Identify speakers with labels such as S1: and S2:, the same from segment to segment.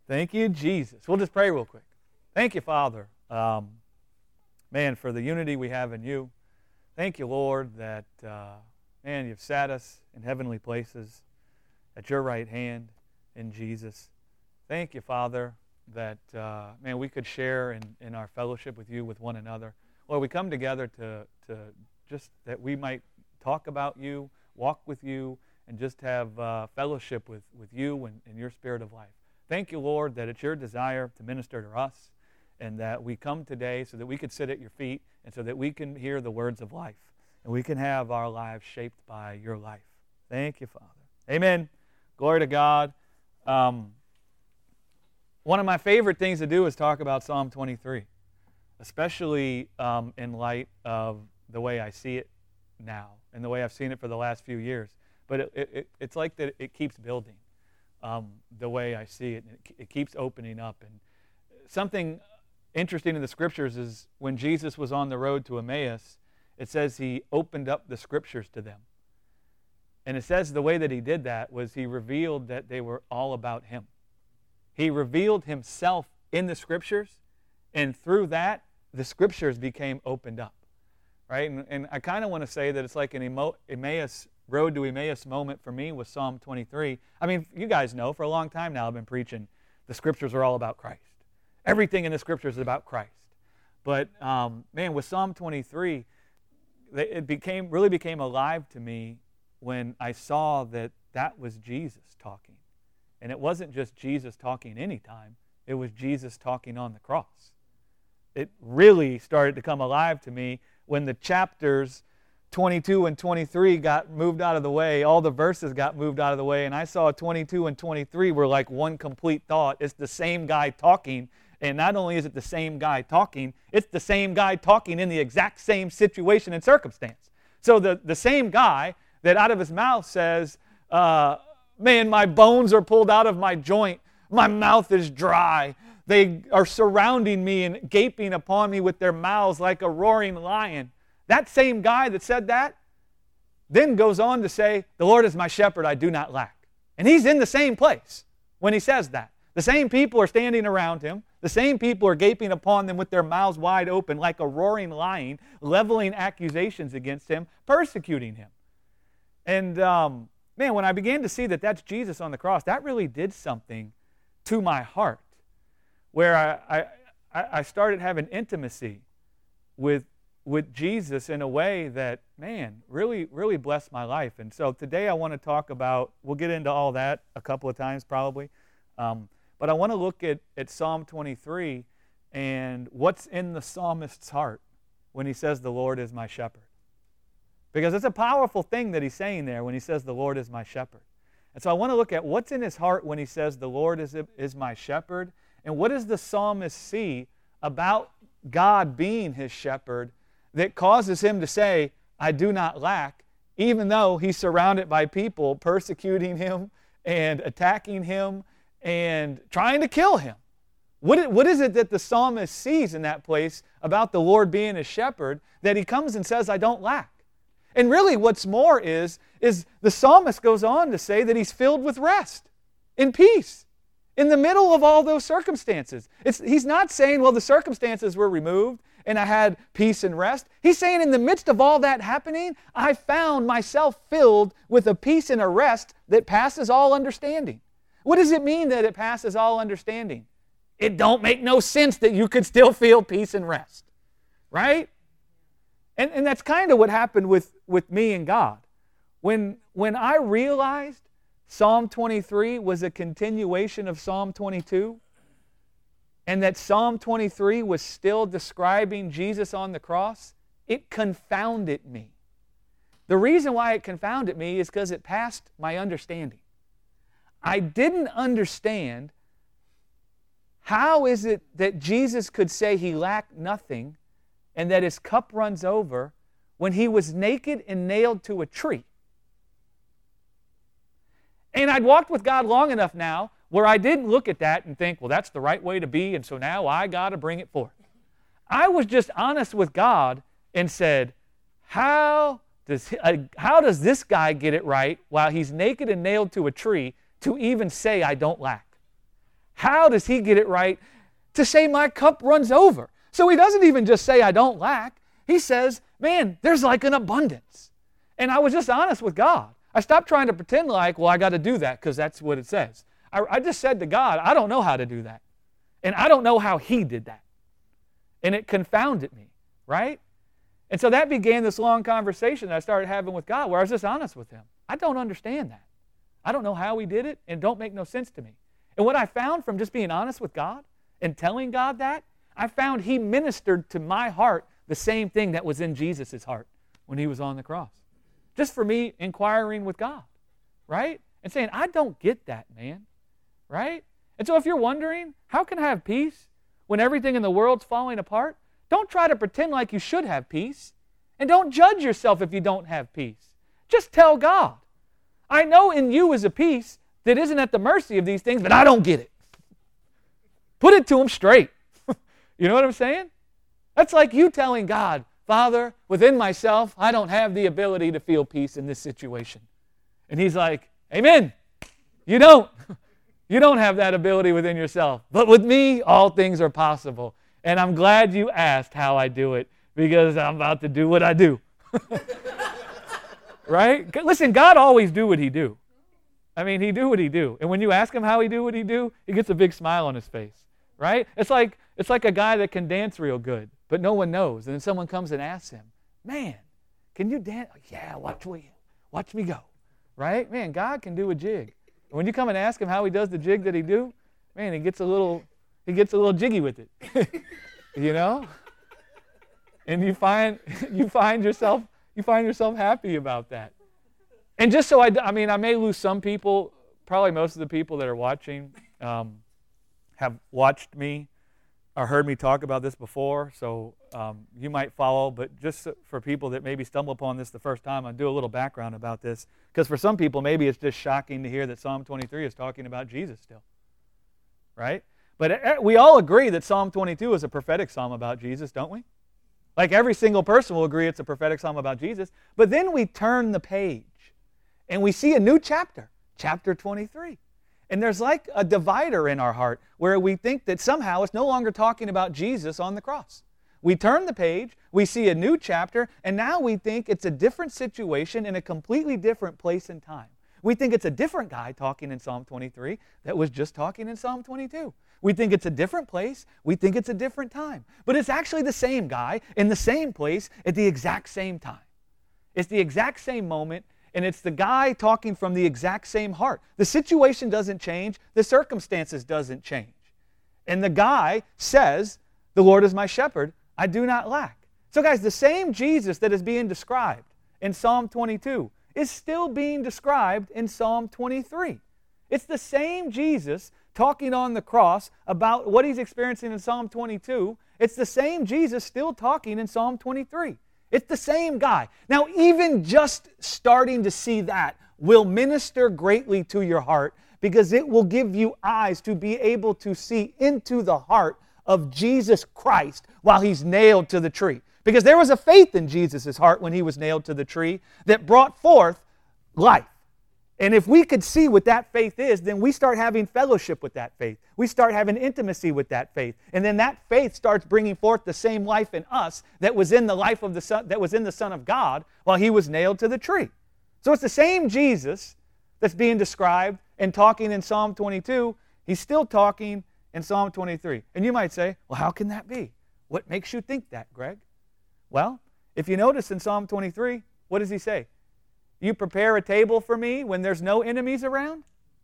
S1: Thank you, Jesus. We'll just pray real quick. Thank you, Father, for the unity we have in you. Thank you, Lord, that, you've sat us in heavenly places at your right hand in Jesus. Thank you, Father, that, we could share in our fellowship with you, with one another. Lord, we come together to just that we might talk about you, walk with you, and just have fellowship with you and your spirit of life. Thank you, Lord, that it's your desire to minister to us and that we come today so that we could sit at your feet and so that we can hear the words of life and we can have our lives shaped by your life. Thank you, Father. Amen. Glory to God. One of my favorite things to do is talk about Psalm 23, especially in light of the way I see it now and the way I've seen it for the last few years. But it's like that it keeps building the way I see it. It keeps opening up. And something interesting in the Scriptures is when Jesus was on the road to Emmaus, it says he opened up the Scriptures to them. And it says the way that he did that was he revealed that they were all about him. He revealed himself in the Scriptures, and through that, the Scriptures became opened up. Right? And I kind of want to say that it's like an Emmaus road to Emmaus moment for me with Psalm 23. I mean, you guys know, for a long time now I've been preaching the Scriptures are all about Christ. Everything in the Scriptures is about Christ. But, with Psalm 23, it really became alive to me when I saw that was Jesus talking. And it wasn't just Jesus talking anytime. It was Jesus talking on the cross. It really started to come alive to me when the chapters 22 and 23 got moved out of the way, all the verses got moved out of the way, and I saw 22 and 23 were like one complete thought. It's the same guy talking, and not only is it the same guy talking, it's the same guy talking in the exact same situation and circumstance. So the same guy that out of his mouth says, my bones are pulled out of my joint, my mouth is dry, they are surrounding me and gaping upon me with their mouths like a roaring lion. That same guy that said that then goes on to say, the Lord is my shepherd, I do not lack. And he's in the same place when he says that. The same people are standing around him. The same people are gaping upon them with their mouths wide open like a roaring lion, leveling accusations against him, persecuting him. And when I began to see that that's Jesus on the cross, that really did something to my heart, where I started having intimacy with Jesus in a way that, really, really blessed my life. And so today I want to talk about, we'll get into all that a couple of times probably, but I want to look at Psalm 23 and what's in the psalmist's heart when he says, the Lord is my shepherd. Because it's a powerful thing that he's saying there when he says, the Lord is my shepherd. And so I want to look at what's in his heart when he says, the Lord is my shepherd, and what does the psalmist see about God being his shepherd that causes him to say, I do not lack, even though he's surrounded by people persecuting him and attacking him and trying to kill him. What is it that the psalmist sees in that place about the Lord being his shepherd that he comes and says, I don't lack? And really what's more is the psalmist goes on to say that he's filled with rest and peace in the middle of all those circumstances. He's not saying, well, the circumstances were removed and I had peace and rest. He's saying in the midst of all that happening, I found myself filled with a peace and a rest that passes all understanding. What does it mean that it passes all understanding? It don't make no sense that you could still feel peace and rest, right? And that's kind of what happened with me and God. When I realized Psalm 23 was a continuation of Psalm 22, and that Psalm 23 was still describing Jesus on the cross, it confounded me. The reason why it confounded me is because it passed my understanding. I didn't understand how is it that Jesus could say he lacked nothing and that his cup runs over when he was naked and nailed to a tree. And I'd walked with God long enough now where I didn't look at that and think, well, that's the right way to be, and so now I got to bring it forth. I was just honest with God and said, how does this guy get it right while he's naked and nailed to a tree to even say I don't lack? How does he get it right to say my cup runs over? So he doesn't even just say I don't lack. He says, man, there's like an abundance. And I was just honest with God. I stopped trying to pretend like, well, I got to do that because that's what it says. I just said to God, I don't know how to do that. And I don't know how he did that. And it confounded me, right? And so that began this long conversation that I started having with God where I was just honest with him. I don't understand that. I don't know how he did it, and it don't make no sense to me. And what I found from just being honest with God and telling God that, I found he ministered to my heart the same thing that was in Jesus' heart when he was on the cross. Just for me inquiring with God, right? And saying, I don't get that, man, right? And so if you're wondering, how can I have peace when everything in the world's falling apart? Don't try to pretend like you should have peace. And don't judge yourself if you don't have peace. Just tell God, I know in you is a peace that isn't at the mercy of these things, but I don't get it. Put it to him straight. You know what I'm saying? That's like you telling God, Father, within myself, I don't have the ability to feel peace in this situation. And he's like, amen. You don't. You don't have that ability within yourself. But with me, all things are possible. And I'm glad you asked how I do it because I'm about to do what I do. Right? Listen, God always do what he do. I mean, he do what he do. And when you ask him how he do what he do, he gets a big smile on his face. Right? It's like a guy that can dance real good, but no one knows. And then someone comes and asks him, man, can you dance? Yeah, watch me go. Right? Man, God can do a jig. And when you come and ask him how he does the jig that he do, man, he gets a little jiggy with it. You know? And you find yourself happy about that. And just so I may lose some people, probably most of the people that are watching have watched me or heard me talk about this before, so you might follow, but just for people that maybe stumble upon this the first time, I'll do a little background about this, because for some people, maybe it's just shocking to hear that Psalm 23 is talking about Jesus still, right? But we all agree that Psalm 22 is a prophetic psalm about Jesus, don't we? Like every single person will agree it's a prophetic psalm about Jesus, but then we turn the page, and we see a new chapter, chapter 23. And there's like a divider in our heart where we think that somehow it's no longer talking about Jesus on the cross. We turn the page, we see a new chapter, and now we think it's a different situation in a completely different place and time. We think it's a different guy talking in Psalm 23 that was just talking in Psalm 22. We think it's a different place, we think it's a different time. But it's actually the same guy in the same place at the exact same time. It's the exact same moment. And it's the guy talking from the exact same heart. The situation doesn't change. The circumstances doesn't change. And the guy says, the Lord is my shepherd, I do not lack. So guys, the same Jesus that is being described in Psalm 22 is still being described in Psalm 23. It's the same Jesus talking on the cross about what he's experiencing in Psalm 22. It's the same Jesus still talking in Psalm 23. It's the same guy. Now, even just starting to see that will minister greatly to your heart because it will give you eyes to be able to see into the heart of Jesus Christ while he's nailed to the tree. Because there was a faith in Jesus' heart when he was nailed to the tree that brought forth life. And if we could see what that faith is, then we start having fellowship with that faith. We start having intimacy with that faith. And then that faith starts bringing forth the same life in us that was in the life of the Son, that was in the Son of God while he was nailed to the tree. So it's the same Jesus that's being described and talking in Psalm 22. He's still talking in Psalm 23. And you might say, well, how can that be? What makes you think that, Greg? Well, if you notice in Psalm 23, what does he say? You prepare a table for me when there's no enemies around?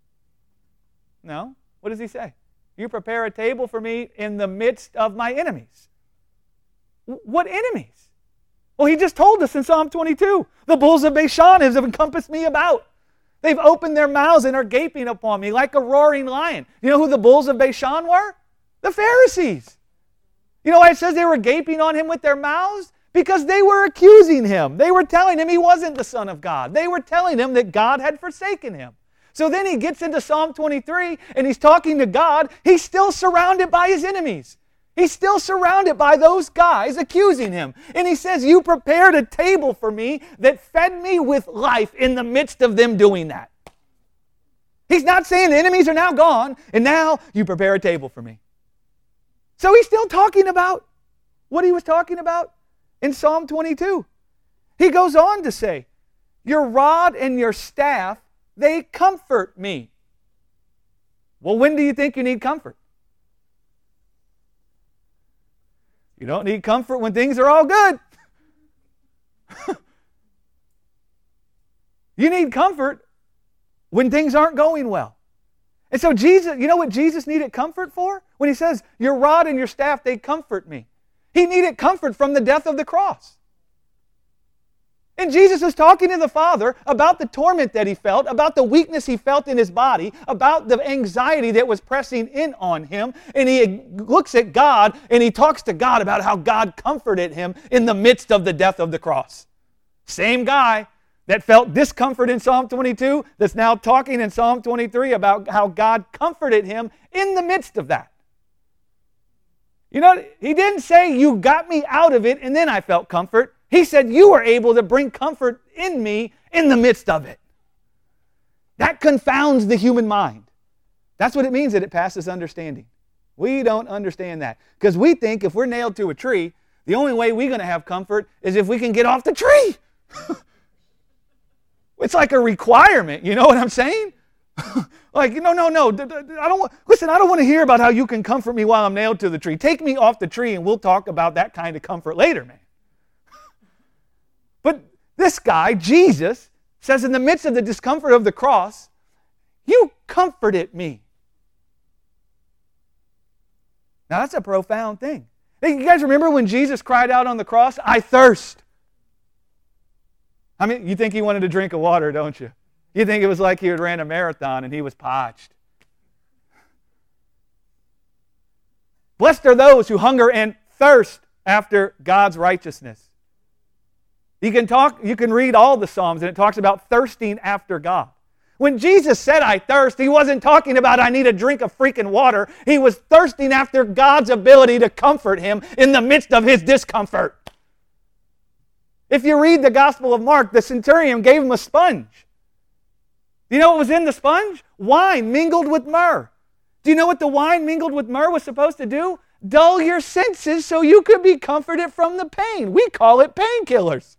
S1: No. What does he say? You prepare a table for me in the midst of my enemies. What enemies? Well, he just told us in Psalm 22, the bulls of Bashan have encompassed me about. They've opened their mouths and are gaping upon me like a roaring lion. You know who the bulls of Bashan were? The Pharisees. You know why it says they were gaping on him with their mouths? Because they were accusing him. They were telling him he wasn't the Son of God. They were telling him that God had forsaken him. So then he gets into Psalm 23 and he's talking to God. He's still surrounded by his enemies. He's still surrounded by those guys accusing him. And he says, you prepared a table for me that fed me with life in the midst of them doing that. He's not saying the enemies are now gone, and now you prepare a table for me. So he's still talking about what he was talking about in Psalm 22. He goes on to say, your rod and your staff, they comfort me. Well, when do you think you need comfort? You don't need comfort when things are all good. You need comfort when things aren't going well. And so Jesus, you know what Jesus needed comfort for? When he says, your rod and your staff, they comfort me. He needed comfort from the death of the cross. And Jesus is talking to the Father about the torment that he felt, about the weakness he felt in his body, about the anxiety that was pressing in on him. And he looks at God and he talks to God about how God comforted him in the midst of the death of the cross. Same guy that felt discomfort in Psalm 22 that's now talking in Psalm 23 about how God comforted him in the midst of that. You know, he didn't say, you got me out of it and then I felt comfort. He said, you were able to bring comfort in me in the midst of it. That confounds the human mind. That's what it means that it passes understanding. We don't understand that. Because we think if we're nailed to a tree, the only way we're going to have comfort is if we can get off the tree. It's like a requirement, you know what I'm saying? Like, no. I don't want to hear about how you can comfort me while I'm nailed to the tree. Take me off the tree and we'll talk about that kind of comfort later, man. But this guy, Jesus, says in the midst of the discomfort of the cross, you comforted me. Now that's a profound thing. Hey, you guys remember when Jesus cried out on the cross, I thirst? I mean, you think he wanted a drink of water, don't you? You think it was like he had ran a marathon and he was parched. Blessed are those who hunger and thirst after God's righteousness. You can read all the Psalms and it talks about thirsting after God. When Jesus said, I thirst, he wasn't talking about I need a drink of freaking water. He was thirsting after God's ability to comfort him in the midst of his discomfort. If you read the Gospel of Mark, the centurion gave him a sponge. Do you know what was in the sponge? Wine mingled with myrrh. Do you know what the wine mingled with myrrh was supposed to do? Dull your senses so you could be comforted from the pain. We call it painkillers.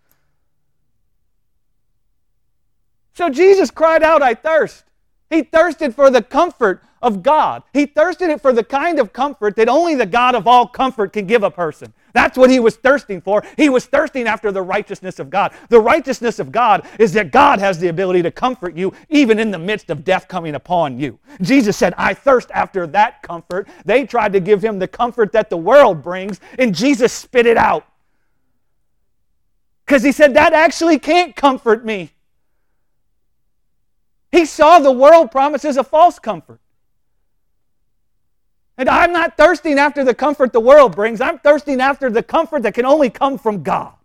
S1: So Jesus cried out, I thirst. He thirsted for the comfort of God. He thirsted for the kind of comfort that only the God of all comfort can give a person. That's what he was thirsting for. He was thirsting after the righteousness of God. The righteousness of God is that God has the ability to comfort you even in the midst of death coming upon you. Jesus said, I thirst after that comfort. They tried to give him the comfort that the world brings, and Jesus spit it out. Because he said, that actually can't comfort me. He saw the world promises a false comfort. And I'm not thirsting after the comfort the world brings. I'm thirsting after the comfort that can only come from God.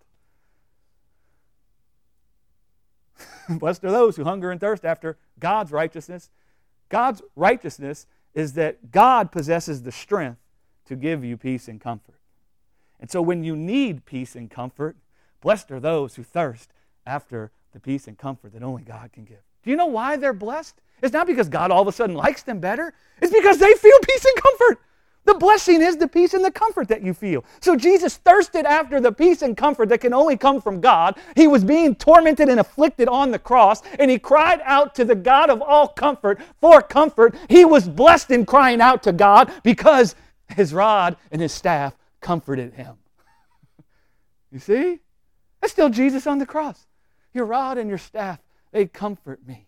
S1: Blessed are those who hunger and thirst after God's righteousness. God's righteousness is that God possesses the strength to give you peace and comfort. And so when you need peace and comfort, blessed are those who thirst after the peace and comfort that only God can give. Do you know why they're blessed? It's not because God all of a sudden likes them better. It's because they feel peace and comfort. The blessing is the peace and the comfort that you feel. So Jesus thirsted after the peace and comfort that can only come from God. He was being tormented and afflicted on the cross, and he cried out to the God of all comfort for comfort. He was blessed in crying out to God because his rod and his staff comforted him. You see? That's still Jesus on the cross. Your rod and your staff, they comfort me.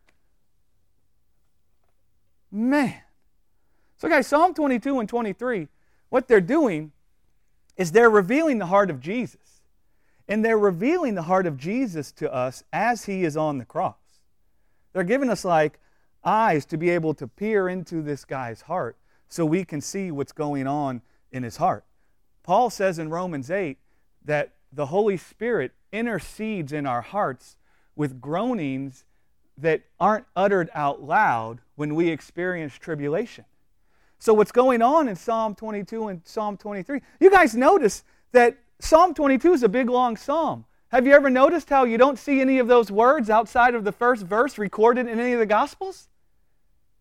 S1: Man. So guys, Psalm 22 and 23, what they're doing is they're revealing the heart of Jesus. And they're revealing the heart of Jesus to us as he is on the cross. They're giving us like eyes to be able to peer into this guy's heart so we can see what's going on in his heart. Paul says in Romans 8 that the Holy Spirit intercedes in our hearts with groanings that aren't uttered out loud when we experience tribulation. So what's going on in Psalm 22 and Psalm 23, you guys notice that Psalm 22 is a big, long psalm. Have you ever noticed how you don't see any of those words outside of the first verse recorded in any of the Gospels?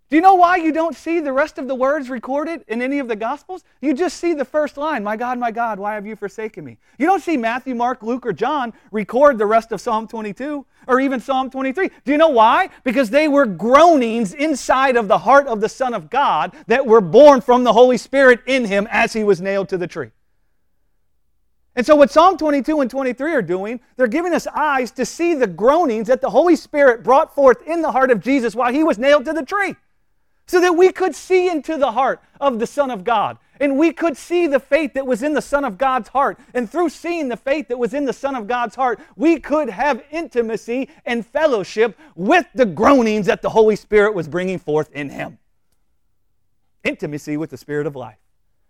S1: Do you know why you don't see the rest of the words recorded in any of the Gospels? You just see the first line, my God, why have you forsaken me? You don't see Matthew, Mark, Luke, or John record the rest of Psalm 22 or even Psalm 23. Do you know why? Because they were groanings inside of the heart of the Son of God that were born from the Holy Spirit in Him as He was nailed to the tree. And so what Psalm 22 and 23 are doing, they're giving us eyes to see the groanings that the Holy Spirit brought forth in the heart of Jesus while He was nailed to the tree. So that we could see into the heart of the Son of God. And we could see the faith that was in the Son of God's heart. And through seeing the faith that was in the Son of God's heart, we could have intimacy and fellowship with the groanings that the Holy Spirit was bringing forth in Him. Intimacy with the Spirit of life.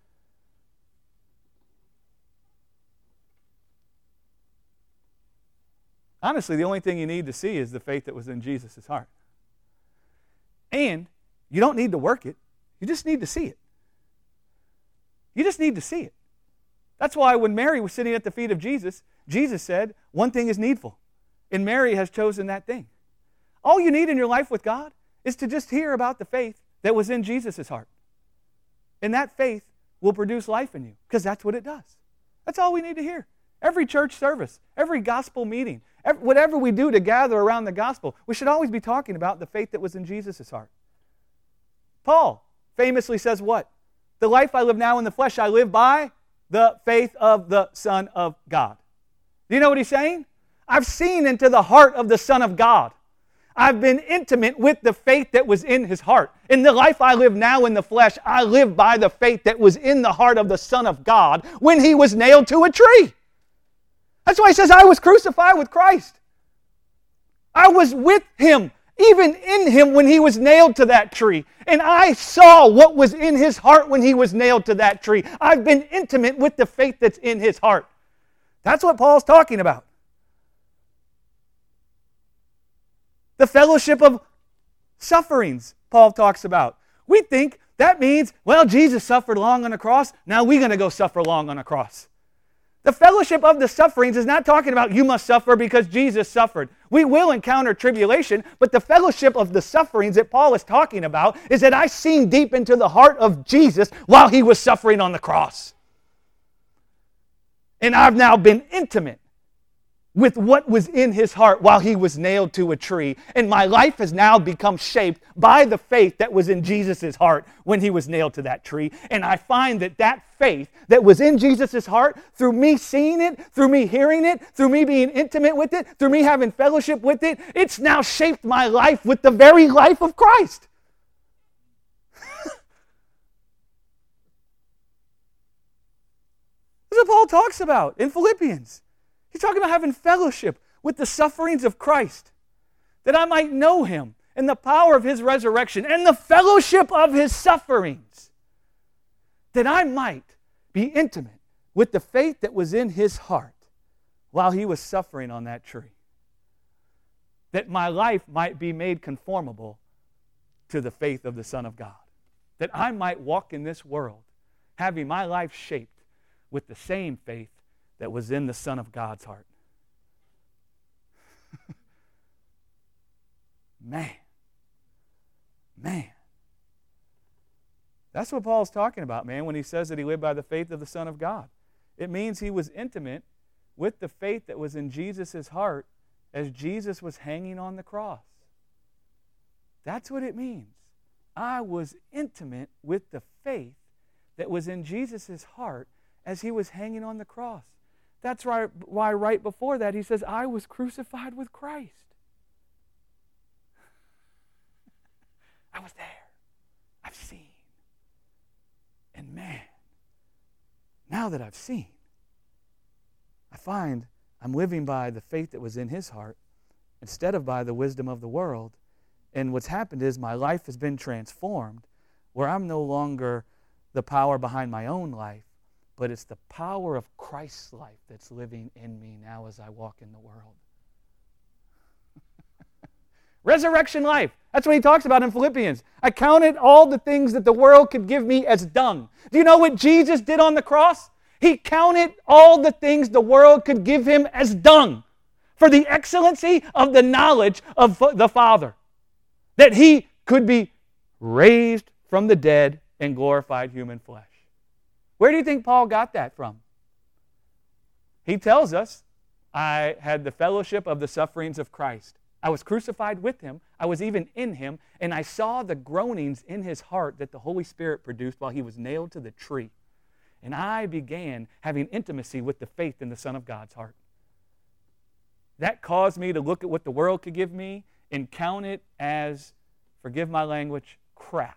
S1: Honestly, the only thing you need to see is the faith that was in Jesus' heart. And you don't need to work it. You just need to see it. You just need to see it. That's why when Mary was sitting at the feet of Jesus, Jesus said, one thing is needful. And Mary has chosen that thing. All you need in your life with God is to just hear about the faith that was in Jesus' heart. And that faith will produce life in you, because that's what it does. That's all we need to hear. Every church service, every gospel meeting, whatever we do to gather around the gospel, we should always be talking about the faith that was in Jesus' heart. Paul famously says what? The life I live now in the flesh, I live by the faith of the Son of God. Do you know what he's saying? I've seen into the heart of the Son of God. I've been intimate with the faith that was in His heart. In the life I live now in the flesh, I live by the faith that was in the heart of the Son of God when He was nailed to a tree. That's why he says, I was crucified with Christ. I was with Him, even in Him when He was nailed to that tree. And I saw what was in His heart when He was nailed to that tree. I've been intimate with the faith that's in His heart. That's what Paul's talking about. The fellowship of sufferings, Paul talks about. We think that means, well, Jesus suffered long on the cross, now we're going to go suffer long on the cross. The fellowship of the sufferings is not talking about you must suffer because Jesus suffered. We will encounter tribulation, but the fellowship of the sufferings that Paul is talking about is that I've seen deep into the heart of Jesus while He was suffering on the cross. And I've now been intimate with what was in His heart while He was nailed to a tree. And my life has now become shaped by the faith that was in Jesus' heart when He was nailed to that tree. And I find that that faith that was in Jesus' heart, through me seeing it, through me hearing it, through me being intimate with it, through me having fellowship with it, it's now shaped my life with the very life of Christ. That's what Paul talks about in Philippians. He's talking about having fellowship with the sufferings of Christ, that I might know Him and the power of His resurrection and the fellowship of His sufferings, that I might be intimate with the faith that was in His heart while He was suffering on that tree, that my life might be made conformable to the faith of the Son of God, that I might walk in this world having my life shaped with the same faith that was in the Son of God's heart. Man. That's what Paul's talking about, man, when he says that he lived by the faith of the Son of God. It means he was intimate with the faith that was in Jesus' heart as Jesus was hanging on the cross. That's what it means. I was intimate with the faith that was in Jesus' heart as He was hanging on the cross. That's why right before that he says, I was crucified with Christ. I was there. I've seen. And man, now that I've seen, I find I'm living by the faith that was in His heart instead of by the wisdom of the world. And what's happened is my life has been transformed, where I'm no longer the power behind my own life, but it's the power of Christ's life that's living in me now as I walk in the world. Resurrection life. That's what he talks about in Philippians. I counted all the things that the world could give me as dung. Do you know what Jesus did on the cross? He counted all the things the world could give Him as dung for the excellency of the knowledge of the Father, that He could be raised from the dead in glorified human flesh. Where do you think Paul got that from? He tells us, I had the fellowship of the sufferings of Christ. I was crucified with him. I was even in him, and I saw the groanings in his heart that the Holy Spirit produced while he was nailed to the tree. And I began having intimacy with the faith in the Son of God's heart. That caused me to look at what the world could give me and count it as, forgive my language, crap.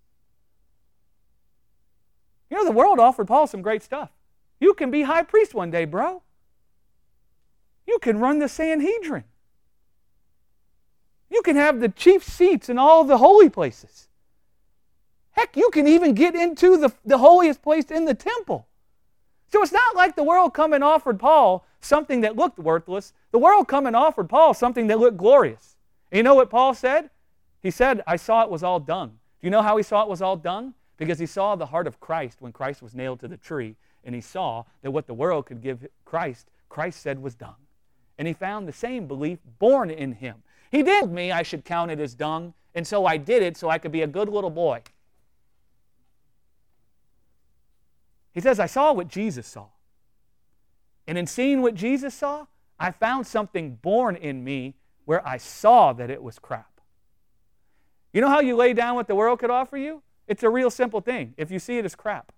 S1: You know, the world offered Paul some great stuff. You can be high priest one day, bro. You can run the Sanhedrin. You can have the chief seats in all the holy places. Heck, you can even get into the holiest place in the temple. So it's not like the world come and offered Paul something that looked worthless. The world come and offered Paul something that looked glorious. And you know what Paul said? He said, I saw it was all dung. Do you know how he saw it was all dung? Because he saw the heart of Christ when Christ was nailed to the tree, and he saw that what the world could give Christ said was dung. And he found the same belief born in him. He did tell me I should count it as dung, and so I did it so I could be a good little boy. He says, I saw what Jesus saw. And in seeing what Jesus saw, I found something born in me where I saw that it was crap. You know how you lay down what the world could offer you? It's a real simple thing. If you see it as crap.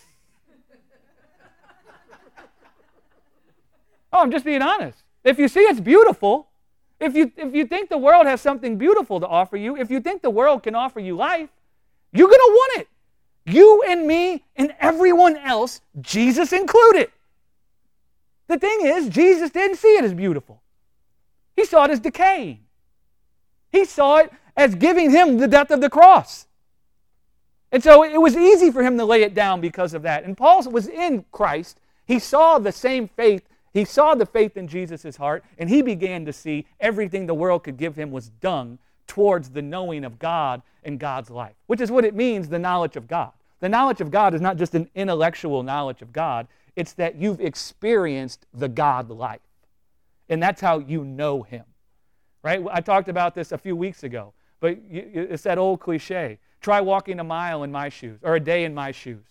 S1: Oh, I'm just being honest. If you see it's beautiful, if you think the world has something beautiful to offer you, if you think the world can offer you life, you're going to want it. You and me and everyone else, Jesus included. The thing is, Jesus didn't see it as beautiful. He saw it as decaying. He saw it as giving him the death of the cross. And so it was easy for him to lay it down because of that. And Paul was in Christ. He saw the same faith. He saw the faith in Jesus' heart, and he began to see everything the world could give him was dung towards the knowing of God and God's life, which is what it means, the knowledge of God. The knowledge of God is not just an intellectual knowledge of God. It's that you've experienced the God life. And that's how you know him. Right? I talked about this a few weeks ago, but it's that old cliche. Try walking a mile in my shoes, or a day in my shoes.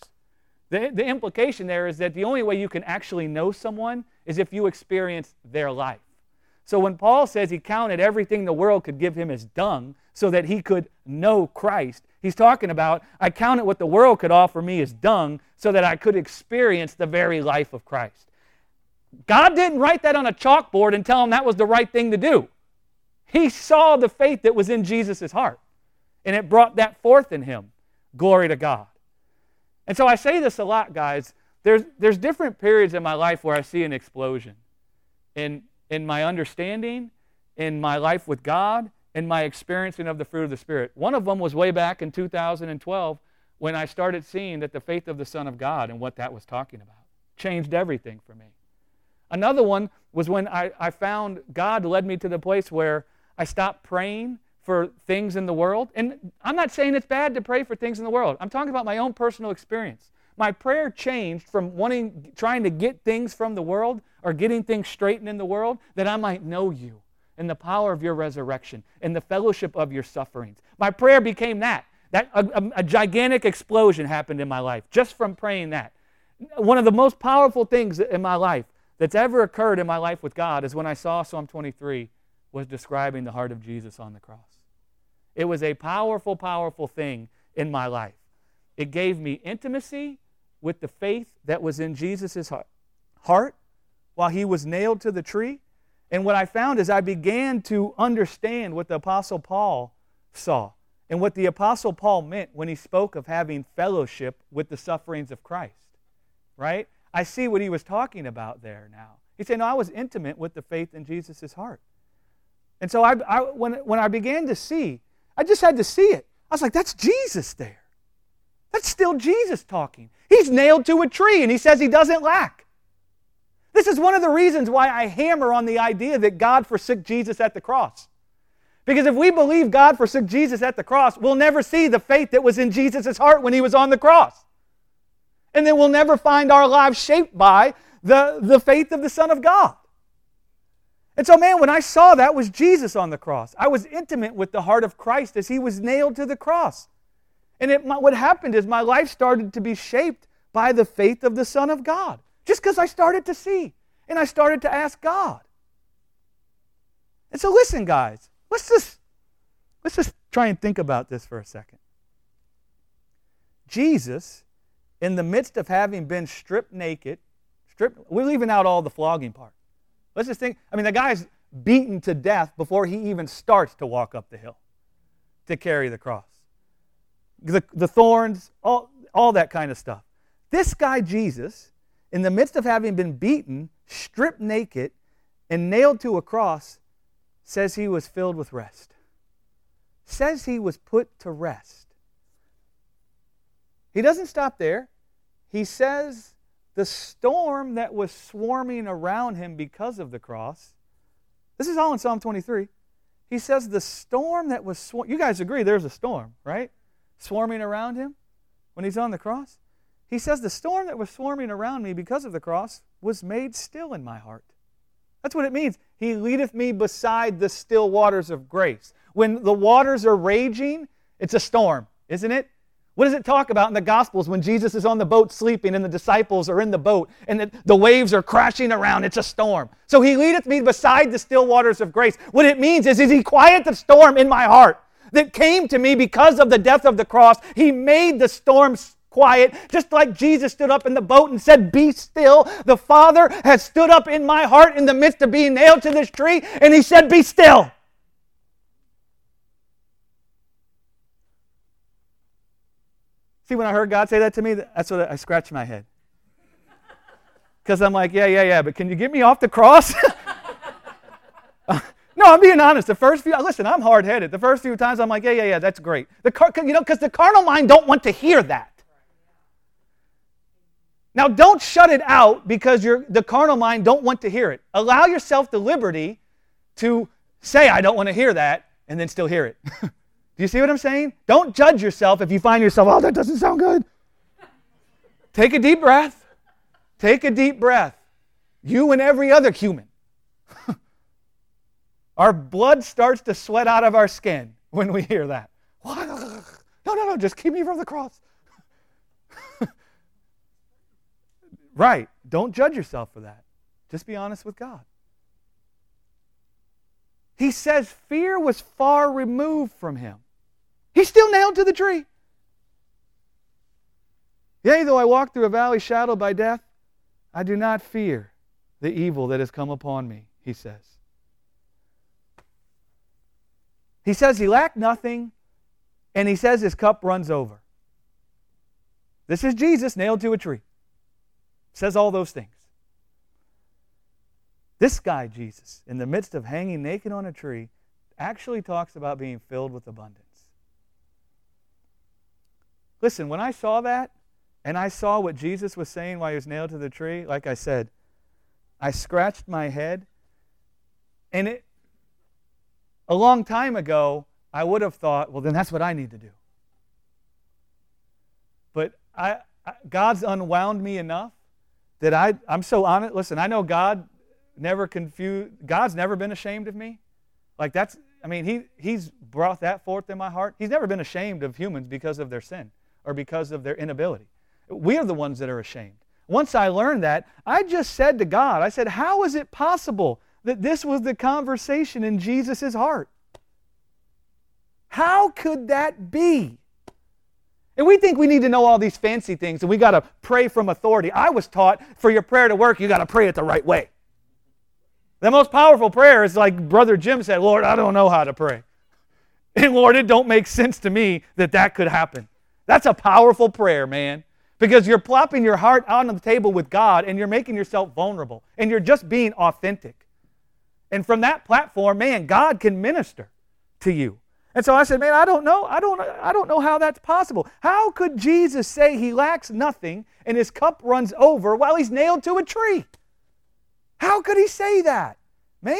S1: The implication there is that the only way you can actually know someone is if you experience their life. So when Paul says he counted everything the world could give him as dung so that he could know Christ, he's talking about, I counted what the world could offer me as dung so that I could experience the very life of Christ. God didn't write that on a chalkboard and tell him that was the right thing to do. He saw the faith that was in Jesus' heart, and it brought that forth in him. Glory to God. And so I say this a lot, guys. There's different periods in my life where I see an explosion in my understanding, in my life with God, in my experiencing of the fruit of the Spirit. One of them was way back in 2012 when I started seeing that the faith of the Son of God and what that was talking about changed everything for me. Another one was when I found God led me to the place where I stopped praying for things in the world. And I'm not saying it's bad to pray for things in the world. I'm talking about my own personal experience. My prayer changed from trying to get things from the world or getting things straightened in the world, that I might know you and the power of your resurrection and the fellowship of your sufferings. My prayer became that. A gigantic explosion happened in my life just from praying that. One of the most powerful things in my life that's ever occurred in my life with God is when I saw Psalm 23 was describing the heart of Jesus on the cross. It was a powerful, powerful thing in my life. It gave me intimacy with the faith that was in Jesus' heart while he was nailed to the tree. And what I found is I began to understand what the Apostle Paul saw and what the Apostle Paul meant when he spoke of having fellowship with the sufferings of Christ. Right? I see what he was talking about there now. He said, no, I was intimate with the faith in Jesus' heart. And so when I began to see, I just had to see it. I was like, that's Jesus there. That's still Jesus talking. He's nailed to a tree and he says he doesn't lack. This is one of the reasons why I hammer on the idea that God forsook Jesus at the cross. Because if we believe God forsook Jesus at the cross, we'll never see the faith that was in Jesus' heart when he was on the cross. And then we'll never find our lives shaped by the faith of the Son of God. And so, man, when I saw that was Jesus on the cross, I was intimate with the heart of Christ as he was nailed to the cross. And what happened is my life started to be shaped by the faith of the Son of God. Just because I started to see and I started to ask God. And so listen, guys, let's just try and think about this for a second. Jesus, in the midst of having been stripped naked, we're leaving out all the flogging part. Let's just think, the guy's beaten to death before he even starts to walk up the hill to carry the cross. The thorns, all that kind of stuff. This guy, Jesus, in the midst of having been beaten, stripped naked, and nailed to a cross, says he was filled with rest. Says he was put to rest. He doesn't stop there. He says the storm that was swarming around him because of the cross, this is all in Psalm 23. He says the storm that was you guys agree there's a storm, right? Swarming around him when he's on the cross. He says the storm that was swarming around me because of the cross was made still in my heart. That's what it means. He leadeth me beside the still waters of grace. When the waters are raging, it's a storm, isn't it? What does it talk about in the Gospels when Jesus is on the boat sleeping and the disciples are in the boat and the waves are crashing around? It's a storm. So he leadeth me beside the still waters of grace. What it means is he quieted the storm in my heart that came to me because of the death of the cross. He made the storm quiet, just like Jesus stood up in the boat and said, "Be still." The Father has stood up in my heart in the midst of being nailed to this tree, and he said, "Be still." See, when I heard God say that to me, that's what I scratched my head. Because I'm like, yeah, but can you get me off the cross? No, I'm being honest. Listen, I'm hard-headed. The first few times I'm like, yeah, that's great. Because the carnal mind don't want to hear that. Now, don't shut it out because the carnal mind don't want to hear it. Allow yourself the liberty to say, "I don't want to hear that," and then still hear it. Do you see what I'm saying? Don't judge yourself if you find yourself, "Oh, that doesn't sound good." Take a deep breath. Take a deep breath. You and every other human. Our blood starts to sweat out of our skin when we hear that. No, just keep me from the cross. Right. Don't judge yourself for that. Just be honest with God. He says fear was far removed from him. He's still nailed to the tree. Yea, though I walk through a valley shadowed by death, I do not fear the evil that has come upon me, he says. He says he lacked nothing, and he says his cup runs over. This is Jesus nailed to a tree. Says all those things. This guy, Jesus, in the midst of hanging naked on a tree, actually talks about being filled with abundance. Listen, when I saw that, and I saw what Jesus was saying while he was nailed to the tree, like I said, I scratched my head, and a long time ago, I would have thought, well, then that's what I need to do. But God's unwound me enough that I'm so honest. Listen, I know God's never been ashamed of me. Like He's brought that forth in my heart. He's never been ashamed of humans because of their sin or because of their inability. We are the ones that are ashamed. Once I learned that, I just said to God, I said, how is it possible that this was the conversation in Jesus' heart? How could that be? And we think we need to know all these fancy things and we got to pray from authority. I was taught for your prayer to work, you got to pray it the right way. The most powerful prayer is like Brother Jim said, "Lord, I don't know how to pray." And Lord, it don't make sense to me that could happen. That's a powerful prayer, man. Because you're plopping your heart on the table with God and you're making yourself vulnerable. And you're just being authentic. And from that platform, man, God can minister to you. And so I said, man, I don't know how that's possible. How could Jesus say he lacks nothing and his cup runs over while he's nailed to a tree? How could he say that? Man.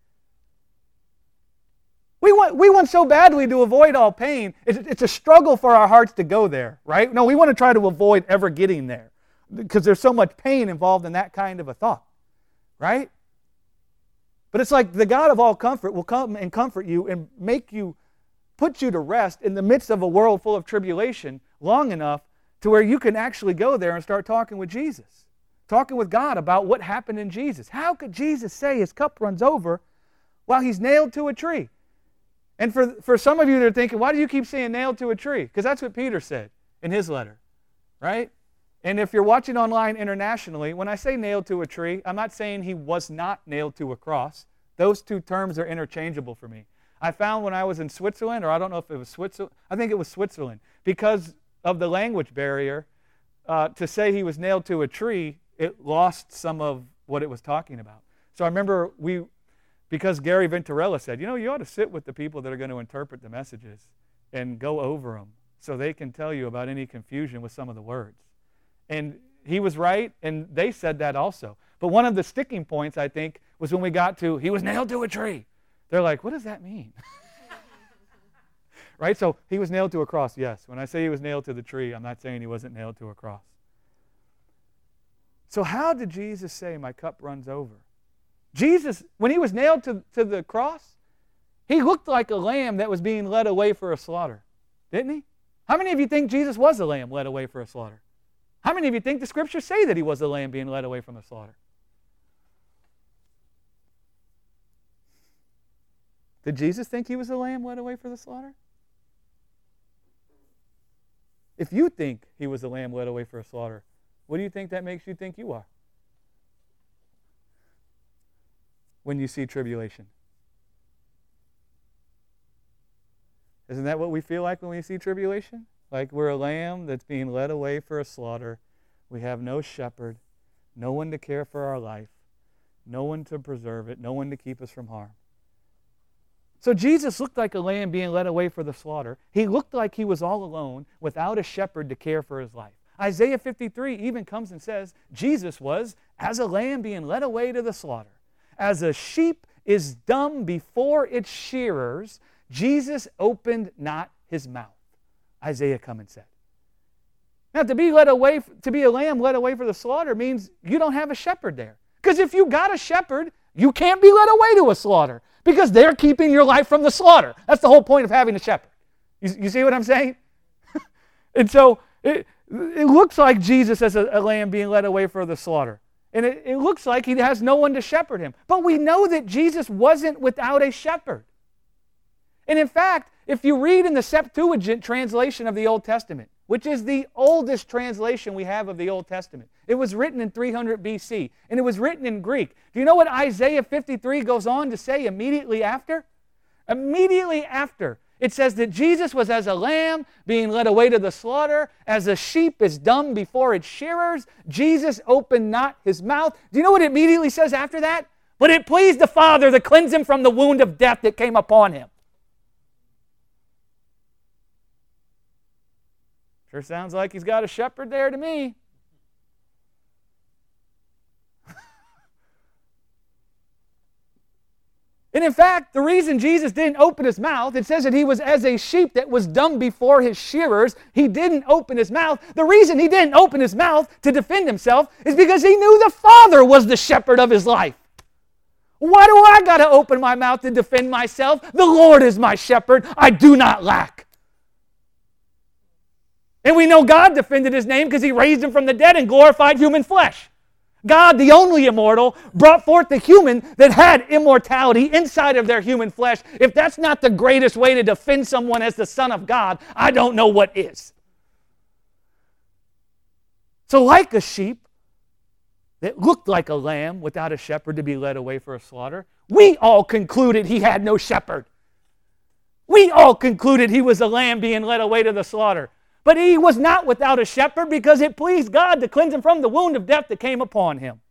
S1: We want so badly to avoid all pain. It's a struggle for our hearts to go there, right? No, we want to try to avoid ever getting there because there's so much pain involved in that kind of a thought, right? But it's like the God of all comfort will come and comfort you and make you put you to rest in the midst of a world full of tribulation long enough to where you can actually go there and start talking with Jesus, talking with God about what happened in Jesus. How could Jesus say his cup runs over while he's nailed to a tree? And for some of you that are thinking, why do you keep saying nailed to a tree? Because that's what Peter said in his letter, right? And if you're watching online internationally, when I say nailed to a tree, I'm not saying he was not nailed to a cross. Those two terms are interchangeable for me. I found when I was in Switzerland, or I don't know if it was Switzerland, I think it was Switzerland, because of the language barrier, to say he was nailed to a tree, it lost some of what it was talking about. So I remember because Gary Venturella said, you ought to sit with the people that are going to interpret the messages and go over them so they can tell you about any confusion with some of the words. And he was right, and they said that also. But one of the sticking points, I think, was when we got to, he was nailed to a tree. They're like, what does that mean? Right? So he was nailed to a cross, yes. When I say he was nailed to the tree, I'm not saying he wasn't nailed to a cross. So how did Jesus say, my cup runs over? Jesus, when he was nailed to the cross, he looked like a lamb that was being led away for a slaughter. Didn't he? How many of you think Jesus was a lamb led away for a slaughter? How many of you think the Scriptures say that he was a lamb being led away from a slaughter? Did Jesus think he was a lamb led away for the slaughter? If you think he was a lamb led away for a slaughter, what do you think that makes you think you are when you see tribulation? Isn't that what we feel like when we see tribulation? Like we're a lamb that's being led away for a slaughter. We have no shepherd, no one to care for our life, no one to preserve it, no one to keep us from harm. So Jesus looked like a lamb being led away for the slaughter. He looked like he was all alone without a shepherd to care for his life. Isaiah 53 even comes and says, Jesus was as a lamb being led away to the slaughter. As a sheep is dumb before its shearers, Jesus opened not his mouth. Isaiah come and said. Now, to be a lamb led away for the slaughter means you don't have a shepherd there. Because if you got a shepherd, you can't be led away to a slaughter because they're keeping your life from the slaughter. That's the whole point of having a shepherd. You see what I'm saying? And so it looks like Jesus as a lamb being led away for the slaughter. And it looks like he has no one to shepherd him. But we know that Jesus wasn't without a shepherd. And in fact, if you read in the Septuagint translation of the Old Testament, which is the oldest translation we have of the Old Testament, it was written in 300 BC, and it was written in Greek. Do you know what Isaiah 53 goes on to say immediately after? Immediately after, it says that Jesus was as a lamb being led away to the slaughter, as a sheep is dumb before its shearers, Jesus opened not his mouth. Do you know what it immediately says after that? But it pleased the Father to cleanse him from the wound of death that came upon him. Sure sounds like he's got a shepherd there to me. And in fact, the reason Jesus didn't open his mouth, it says that he was as a sheep that was dumb before his shearers. He didn't open his mouth. The reason he didn't open his mouth to defend himself is because he knew the Father was the shepherd of his life. Why do I got to open my mouth to defend myself? The Lord is my shepherd. I do not lack. And we know God defended his name because he raised him from the dead and glorified human flesh. God, the only immortal, brought forth the human that had immortality inside of their human flesh. If that's not the greatest way to defend someone as the Son of God, I don't know what is. So like a sheep that looked like a lamb without a shepherd to be led away for a slaughter, we all concluded he had no shepherd. We all concluded he was a lamb being led away to the slaughter. But he was not without a shepherd because it pleased God to cleanse him from the wound of death that came upon him.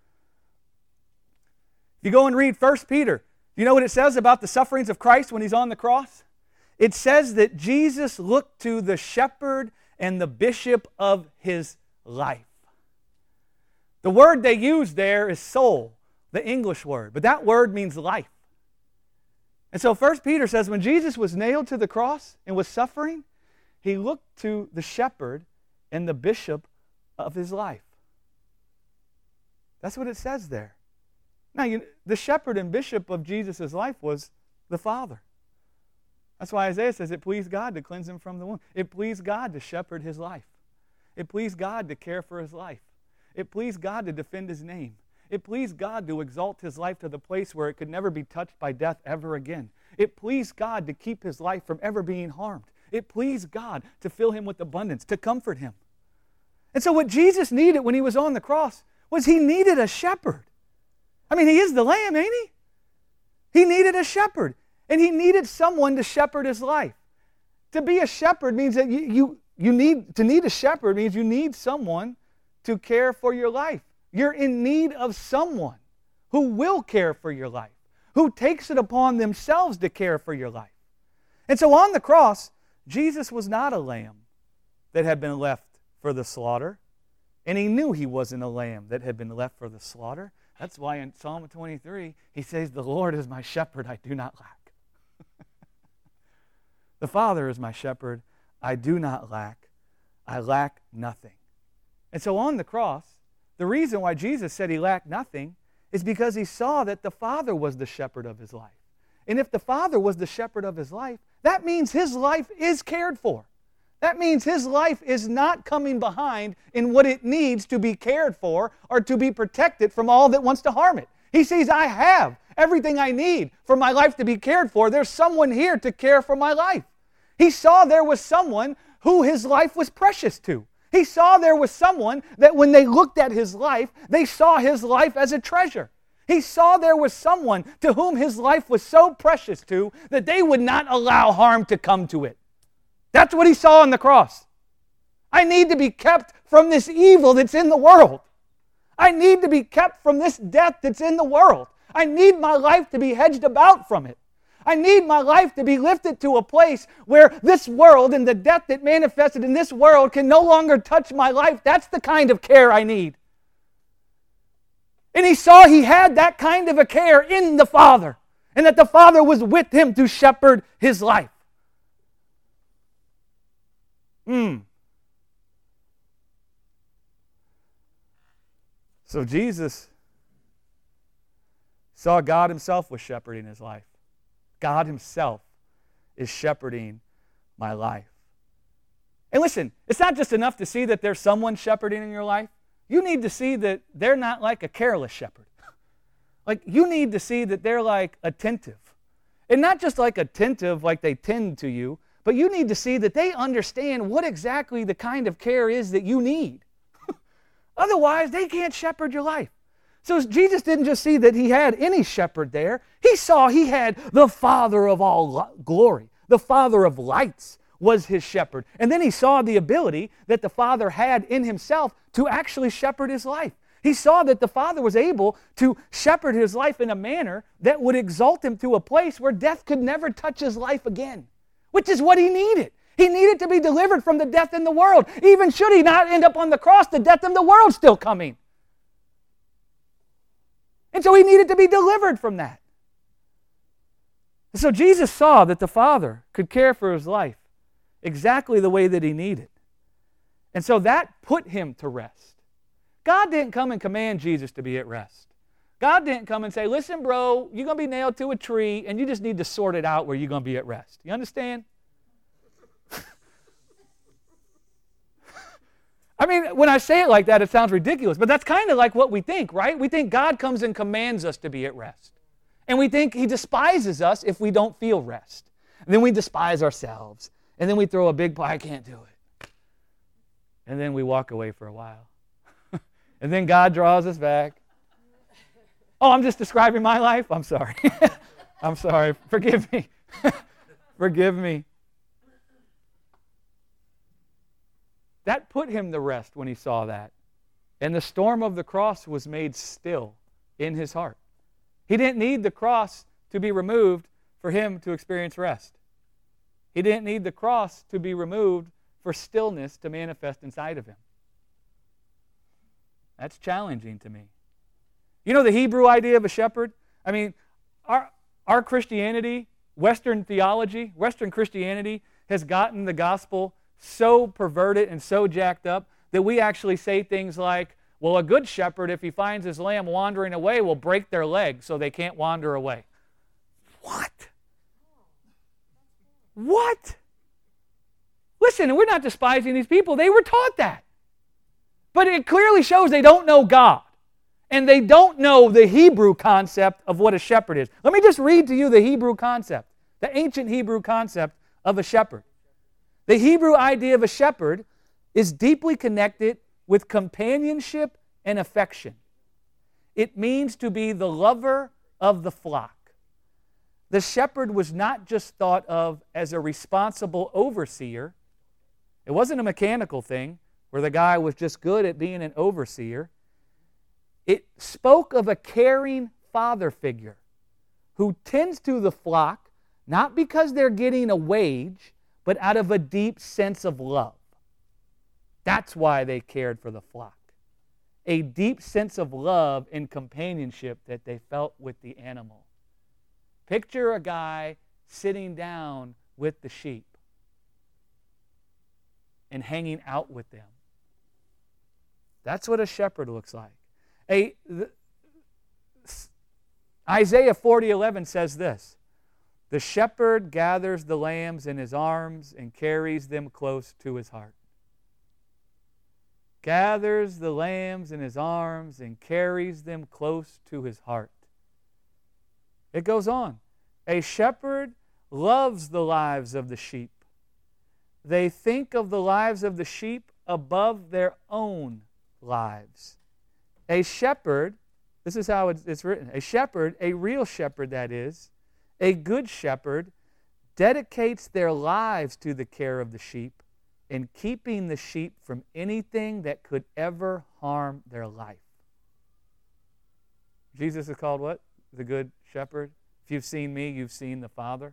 S1: If you go and read 1 Peter, you know what it says about the sufferings of Christ when he's on the cross? It says that Jesus looked to the shepherd and the bishop of his life. The word they use there is soul, the English word, but that word means life. And so 1 Peter says when Jesus was nailed to the cross and was suffering, he looked to the shepherd and the bishop of his life. That's what it says there. Now, the shepherd and bishop of Jesus' life was the Father. That's why Isaiah says it pleased God to cleanse him from the womb. It pleased God to shepherd his life. It pleased God to care for his life. It pleased God to defend his name. It pleased God to exalt his life to the place where it could never be touched by death ever again. It pleased God to keep his life from ever being harmed. It pleased God to fill him with abundance, to comfort him. And so what Jesus needed when he was on the cross was he needed a shepherd. I mean, he is the lamb, ain't he? He needed a shepherd. And he needed someone to shepherd his life. To be a shepherd means that you need a shepherd means you need someone to care for your life. You're in need of someone who will care for your life, who takes it upon themselves to care for your life. And so on the cross, Jesus was not a lamb that had been left for the slaughter. And he knew he wasn't a lamb that had been left for the slaughter. That's why in Psalm 23, he says, "The Lord is my shepherd, I do not lack." The Father is my shepherd, I do not lack. I lack nothing. And so on the cross, the reason why Jesus said he lacked nothing is because he saw that the Father was the shepherd of his life. And if the Father was the shepherd of his life, that means his life is cared for. That means his life is not coming behind in what it needs to be cared for or to be protected from all that wants to harm it. He sees, I have everything I need for my life to be cared for. There's someone here to care for my life. He saw there was someone who his life was precious to. He saw there was someone that when they looked at his life, they saw his life as a treasure. He saw there was someone to whom his life was so precious to that they would not allow harm to come to it. That's what he saw on the cross. I need to be kept from this evil that's in the world. I need to be kept from this death that's in the world. I need my life to be hedged about from it. I need my life to be lifted to a place where this world and the death that manifested in this world can no longer touch my life. That's the kind of care I need. And he saw he had that kind of a care in the Father, and that the Father was with him to shepherd his life. So Jesus saw God himself was shepherding his life. God himself is shepherding my life. And listen, it's not just enough to see that there's someone shepherding in your life. You need to see that they're not like a careless shepherd. Like, you need to see that they're like attentive. And not just like attentive like they tend to you, but you need to see that they understand what exactly the kind of care is that you need. Otherwise, they can't shepherd your life. So Jesus didn't just see that he had any shepherd there. He saw he had the Father of all glory. The Father of lights was his shepherd. And then he saw the ability that the Father had in himself to actually shepherd his life. He saw that the Father was able to shepherd his life in a manner that would exalt him to a place where death could never touch his life again, which is what he needed. He needed to be delivered from the death in the world. Even should he not end up on the cross, the death in the world still coming. And so he needed to be delivered from that. And so Jesus saw that the Father could care for his life exactly the way that he needed. And so that put him to rest. God didn't come and command Jesus to be at rest. God didn't come and say, listen, bro, you're going to be nailed to a tree and you just need to sort it out where you're going to be at rest. You understand? I mean, when I say it like that, it sounds ridiculous, but that's kind of like what we think, right? We think God comes and commands us to be at rest. And we think he despises us if we don't feel rest. And then we despise ourselves. And then we throw a big, I can't do it. And then we walk away for a while. And then God draws us back. Oh, I'm just describing my life? I'm sorry. I'm sorry. Forgive me. Forgive me. That put him to rest when he saw that. And the storm of the cross was made still in his heart. He didn't need the cross to be removed for him to experience rest. He didn't need the cross to be removed for stillness to manifest inside of him. That's challenging to me. You know the Hebrew idea of a shepherd? I mean, our Christianity, Western theology, Western Christianity has gotten the gospel so perverted and so jacked up that we actually say things like, well, a good shepherd, if he finds his lamb wandering away, will break their leg so they can't wander away. What? What? Listen, we're not despising these people. They were taught that. But it clearly shows they don't know God. And they don't know the Hebrew concept of what a shepherd is. Let me just read to you the Hebrew concept, the ancient Hebrew concept of a shepherd. The Hebrew idea of a shepherd is deeply connected with companionship and affection. It means to be the lover of the flock. The shepherd was not just thought of as a responsible overseer. It wasn't a mechanical thing where the guy was just good at being an overseer. It spoke of a caring father figure who tends to the flock not because they're getting a wage, but out of a deep sense of love. That's why they cared for the flock. A deep sense of love and companionship that they felt with the animal. Picture a guy sitting down with the sheep and hanging out with them. That's what a shepherd looks like. Isaiah 40:11 says this: "The shepherd gathers the lambs in his arms and carries them close to his heart." Gathers the lambs in his arms and carries them close to his heart. It goes on. A shepherd loves the lives of the sheep. They think of the lives of the sheep above their own lives. A shepherd, this is how it's written, a shepherd, a real shepherd that is, a good shepherd, dedicates their lives to the care of the sheep and keeping the sheep from anything that could ever harm their life. Jesus is called what? The good shepherd. If you've seen me, you've seen the Father.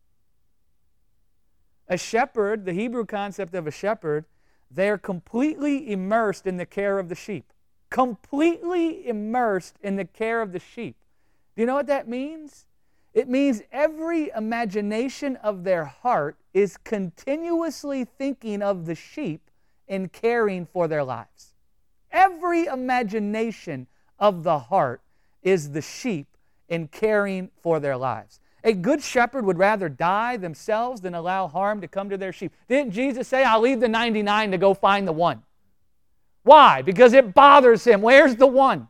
S1: A shepherd, the Hebrew concept of a shepherd, they're completely immersed in the care of the sheep. Completely immersed in the care of the sheep. Do you know what that means? It means every imagination of their heart is continuously thinking of the sheep and caring for their lives. Every imagination of the heart is the sheep and caring for their lives. A good shepherd would rather die themselves than allow harm to come to their sheep. Didn't Jesus say, "I'll leave the 99 to go find the one"? Why? Because it bothers him. Where's the one?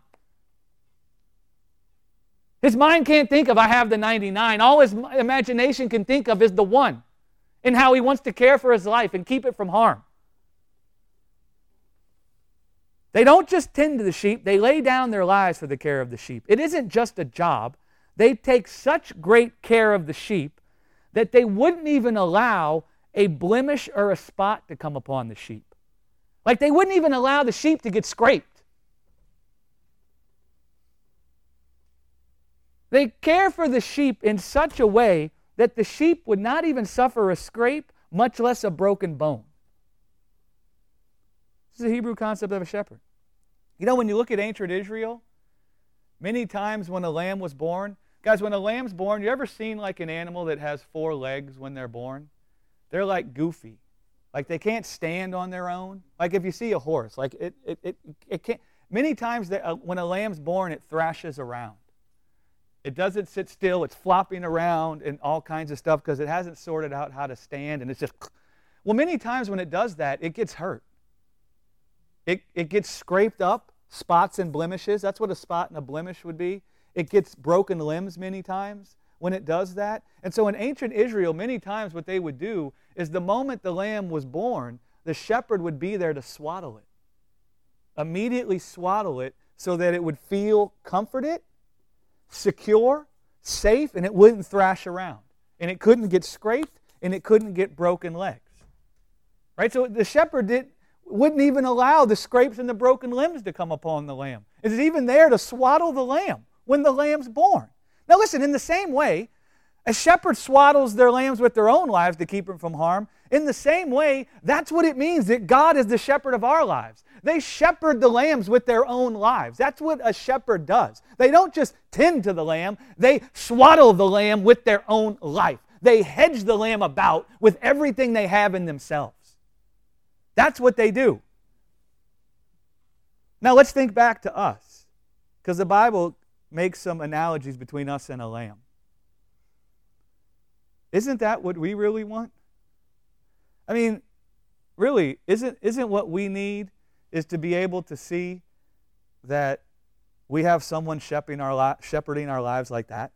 S1: His mind can't think of, "I have the 99. All his imagination can think of is the one and how he wants to care for his life and keep it from harm. They don't just tend to the sheep, they lay down their lives for the care of the sheep. It isn't just a job. They take such great care of the sheep that they wouldn't even allow a blemish or a spot to come upon the sheep. Like they wouldn't even allow the sheep to get scraped. They care for the sheep in such a way that the sheep would not even suffer a scrape, much less a broken bone. This is the Hebrew concept of a shepherd. You know, when you look at ancient Israel, many times when a lamb was born, guys, when a lamb's born, you ever seen like an animal that has 4 legs when they're born? They're like goofy. Like they can't stand on their own. Like if you see a horse, like it can't. Many times when a lamb's born, it thrashes around. It doesn't sit still. It's flopping around and all kinds of stuff because it hasn't sorted out how to stand, and it's just. Well, many times when it does that, it gets hurt. It gets scraped up, spots and blemishes. That's what a spot and a blemish would be. It gets broken limbs many times when it does that. And so in ancient Israel, many times what they would do is the moment the lamb was born, the shepherd would be there to swaddle it. Immediately swaddle it so that it would feel comforted, secure, safe, and it wouldn't thrash around. And it couldn't get scraped, and it couldn't get broken legs. Right? So the shepherd wouldn't even allow the scrapes and the broken limbs to come upon the lamb. It's even there to swaddle the lamb when the lamb's born. Now listen, in the same way, a shepherd swaddles their lambs with their own lives to keep them from harm. In the same way, that's what it means that God is the shepherd of our lives. They shepherd the lambs with their own lives. That's what a shepherd does. They don't just tend to the lamb, they swaddle the lamb with their own life. They hedge the lamb about with everything they have in themselves. That's what they do. Now let's think back to us, because the Bible makes some analogies between us and a lamb. Isn't that what we really want? I mean, really, isn't what we need is to be able to see that we have someone shepherding our lives like that?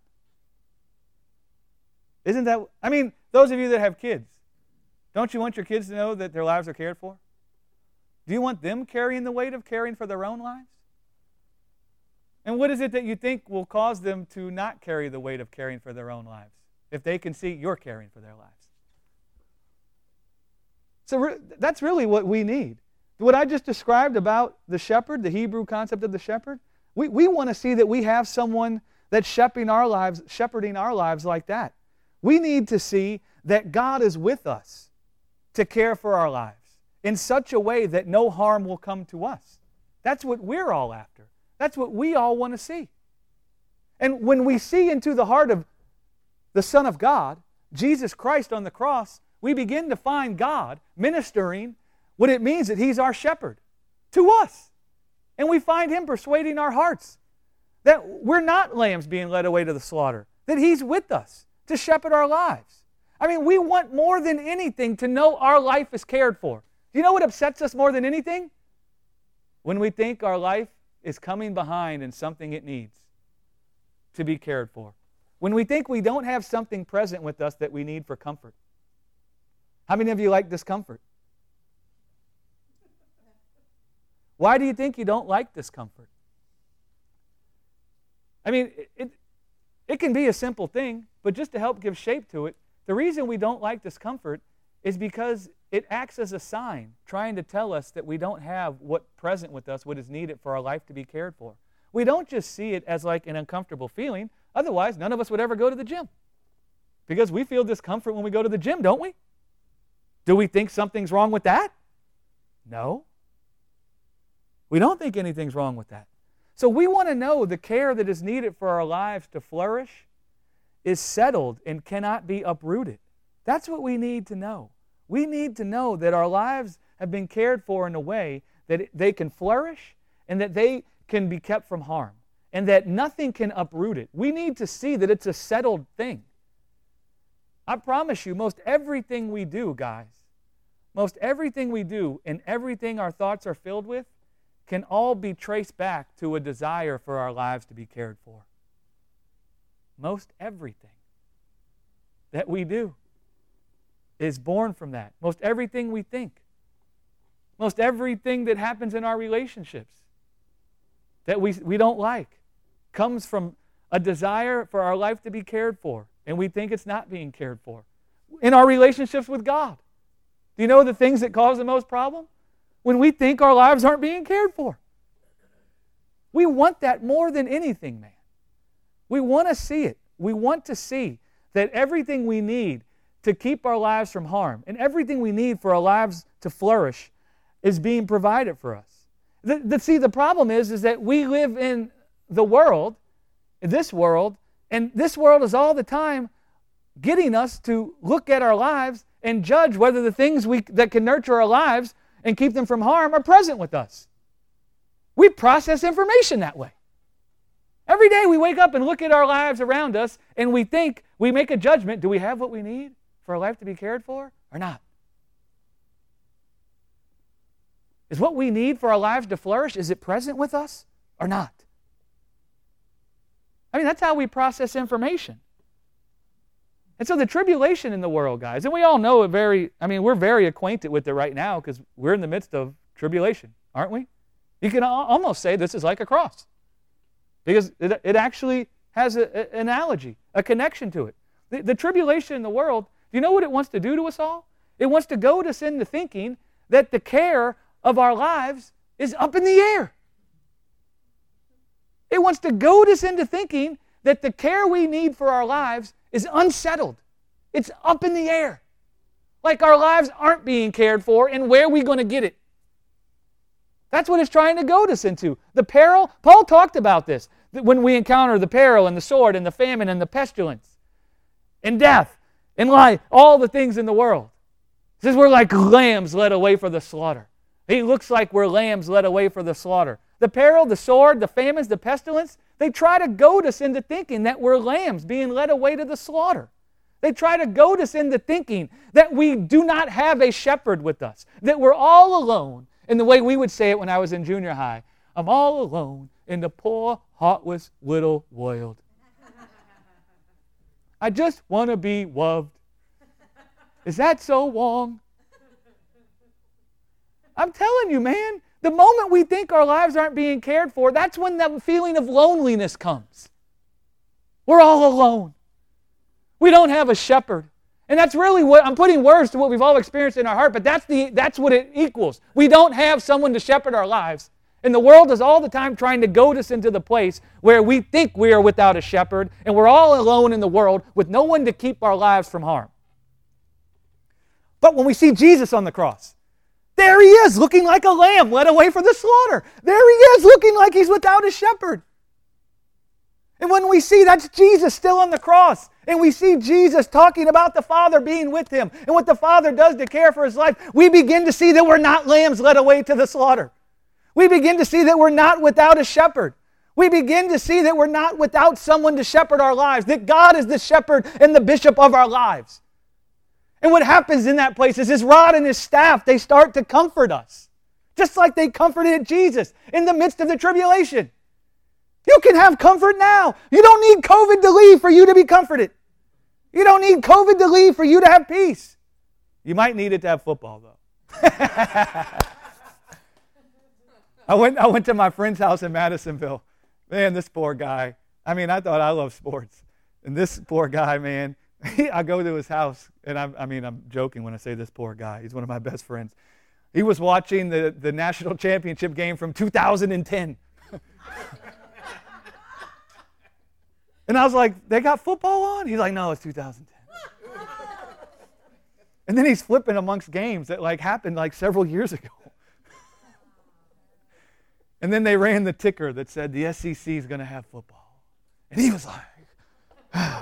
S1: Isn't that, I mean, those of you that have kids, don't you want your kids to know that their lives are cared for? Do you want them carrying the weight of caring for their own lives? And what is it that you think will cause them to not carry the weight of caring for their own lives if they can see you're caring for their lives? So that's really what we need. What I just described about the shepherd, the Hebrew concept of the shepherd, we want to see that we have someone that's shepherding our lives like that. We need to see that God is with us to care for our lives in such a way that no harm will come to us. That's what we're all after. That's what we all want to see. And when we see into the heart of the Son of God, Jesus Christ on the cross, we begin to find God ministering what it means that He's our shepherd to us. And we find Him persuading our hearts that we're not lambs being led away to the slaughter, that He's with us to shepherd our lives. I mean, we want more than anything to know our life is cared for. Do you know what upsets us more than anything? When we think our life is coming behind in something it needs to be cared for. When we think we don't have something present with us that we need for comfort. How many of you like discomfort? Why do you think you don't like discomfort? I mean, it can be a simple thing, but just to help give shape to it, the reason we don't like discomfort is because it acts as a sign trying to tell us that we don't have what present with us, what is needed for our life to be cared for. We don't just see it as like an uncomfortable feeling. Otherwise, none of us would ever go to the gym. Because we feel discomfort when we go to the gym, don't we? Do we think something's wrong with that? No. We don't think anything's wrong with that. So we want to know the care that is needed for our lives to flourish is settled and cannot be uprooted. That's what we need to know. We need to know that our lives have been cared for in a way that they can flourish and that they can be kept from harm and that nothing can uproot it. We need to see that it's a settled thing. I promise you, most everything we do, guys, most everything we do and everything our thoughts are filled with can all be traced back to a desire for our lives to be cared for. Most everything that we do is born from that. Most everything we think. Most everything that happens in our relationships that we don't like comes from a desire for our life to be cared for, and we think it's not being cared for. In our relationships with God, do you know the things that cause the most problem? When we think our lives aren't being cared for. We want that more than anything, man. We want to see it. We want to see that everything we need to keep our lives from harm and everything we need for our lives to flourish is being provided for us. See, the problem is that we live in the world, and this world is all the time getting us to look at our lives and judge whether the things that can nurture our lives and keep them from harm are present with us. We process information that way. Every day we wake up and look at our lives around us and we make a judgment. Do we have what we need for our life to be cared for or not? Is what we need for our lives to flourish, is it present with us or not? I mean, that's how we process information. And so the tribulation in the world, guys, and we all know we're very acquainted with it right now because we're in the midst of tribulation, aren't we? You can almost say this is like a cross because it actually has an analogy, a connection to it. The tribulation in the world, do you know what it wants to do to us all? It wants to goad us into thinking that the care of our lives is up in the air. It wants to goad us into thinking that the care we need for our lives is unsettled. It's up in the air. Like our lives aren't being cared for, and where are we going to get it? That's what it's trying to goad us into. The peril, Paul talked about this, that when we encounter the peril and the sword and the famine and the pestilence and death and life, all the things in the world. He says we're like lambs led away for the slaughter. He looks like we're lambs led away for the slaughter. The peril, the sword, the famines, the pestilence, they try to goad us into thinking that we're lambs being led away to the slaughter. They try to goad us into thinking that we do not have a shepherd with us, that we're all alone. In the way we would say it when I was in junior high, I'm all alone in the poor, heartless little world. I just want to be loved. Is that so wrong? I'm telling you, man, the moment we think our lives aren't being cared for, that's when that feeling of loneliness comes. We're all alone. We don't have a shepherd. And that's really what, I'm putting words to what we've all experienced in our heart, but that's what it equals. We don't have someone to shepherd our lives. And the world is all the time trying to goad us into the place where we think we are without a shepherd, and we're all alone in the world with no one to keep our lives from harm. But when we see Jesus on the cross, there he is, looking like a lamb led away for the slaughter. There he is, looking like he's without a shepherd. And when we see that's Jesus still on the cross, and we see Jesus talking about the Father being with him, and what the Father does to care for his life, we begin to see that we're not lambs led away to the slaughter. We begin to see that we're not without a shepherd. We begin to see that we're not without someone to shepherd our lives, that God is the shepherd and the bishop of our lives. And what happens in that place is his rod and his staff, they start to comfort us, just like they comforted Jesus in the midst of the tribulation. You can have comfort now. You don't need COVID to leave for you to be comforted. You don't need COVID to leave for you to have peace. You might need it to have football, though. I went to my friend's house in Madisonville. Man, this poor guy. I mean, I thought I loved sports. And this poor guy, man, I go to his house, and I'm joking when I say this poor guy. He's one of my best friends. He was watching the national championship game from 2010. And I was like, they got football on? He's like, no, it's 2010. And then he's flipping amongst games that happened several years ago. And then they ran the ticker that said the SEC is going to have football. And he was like,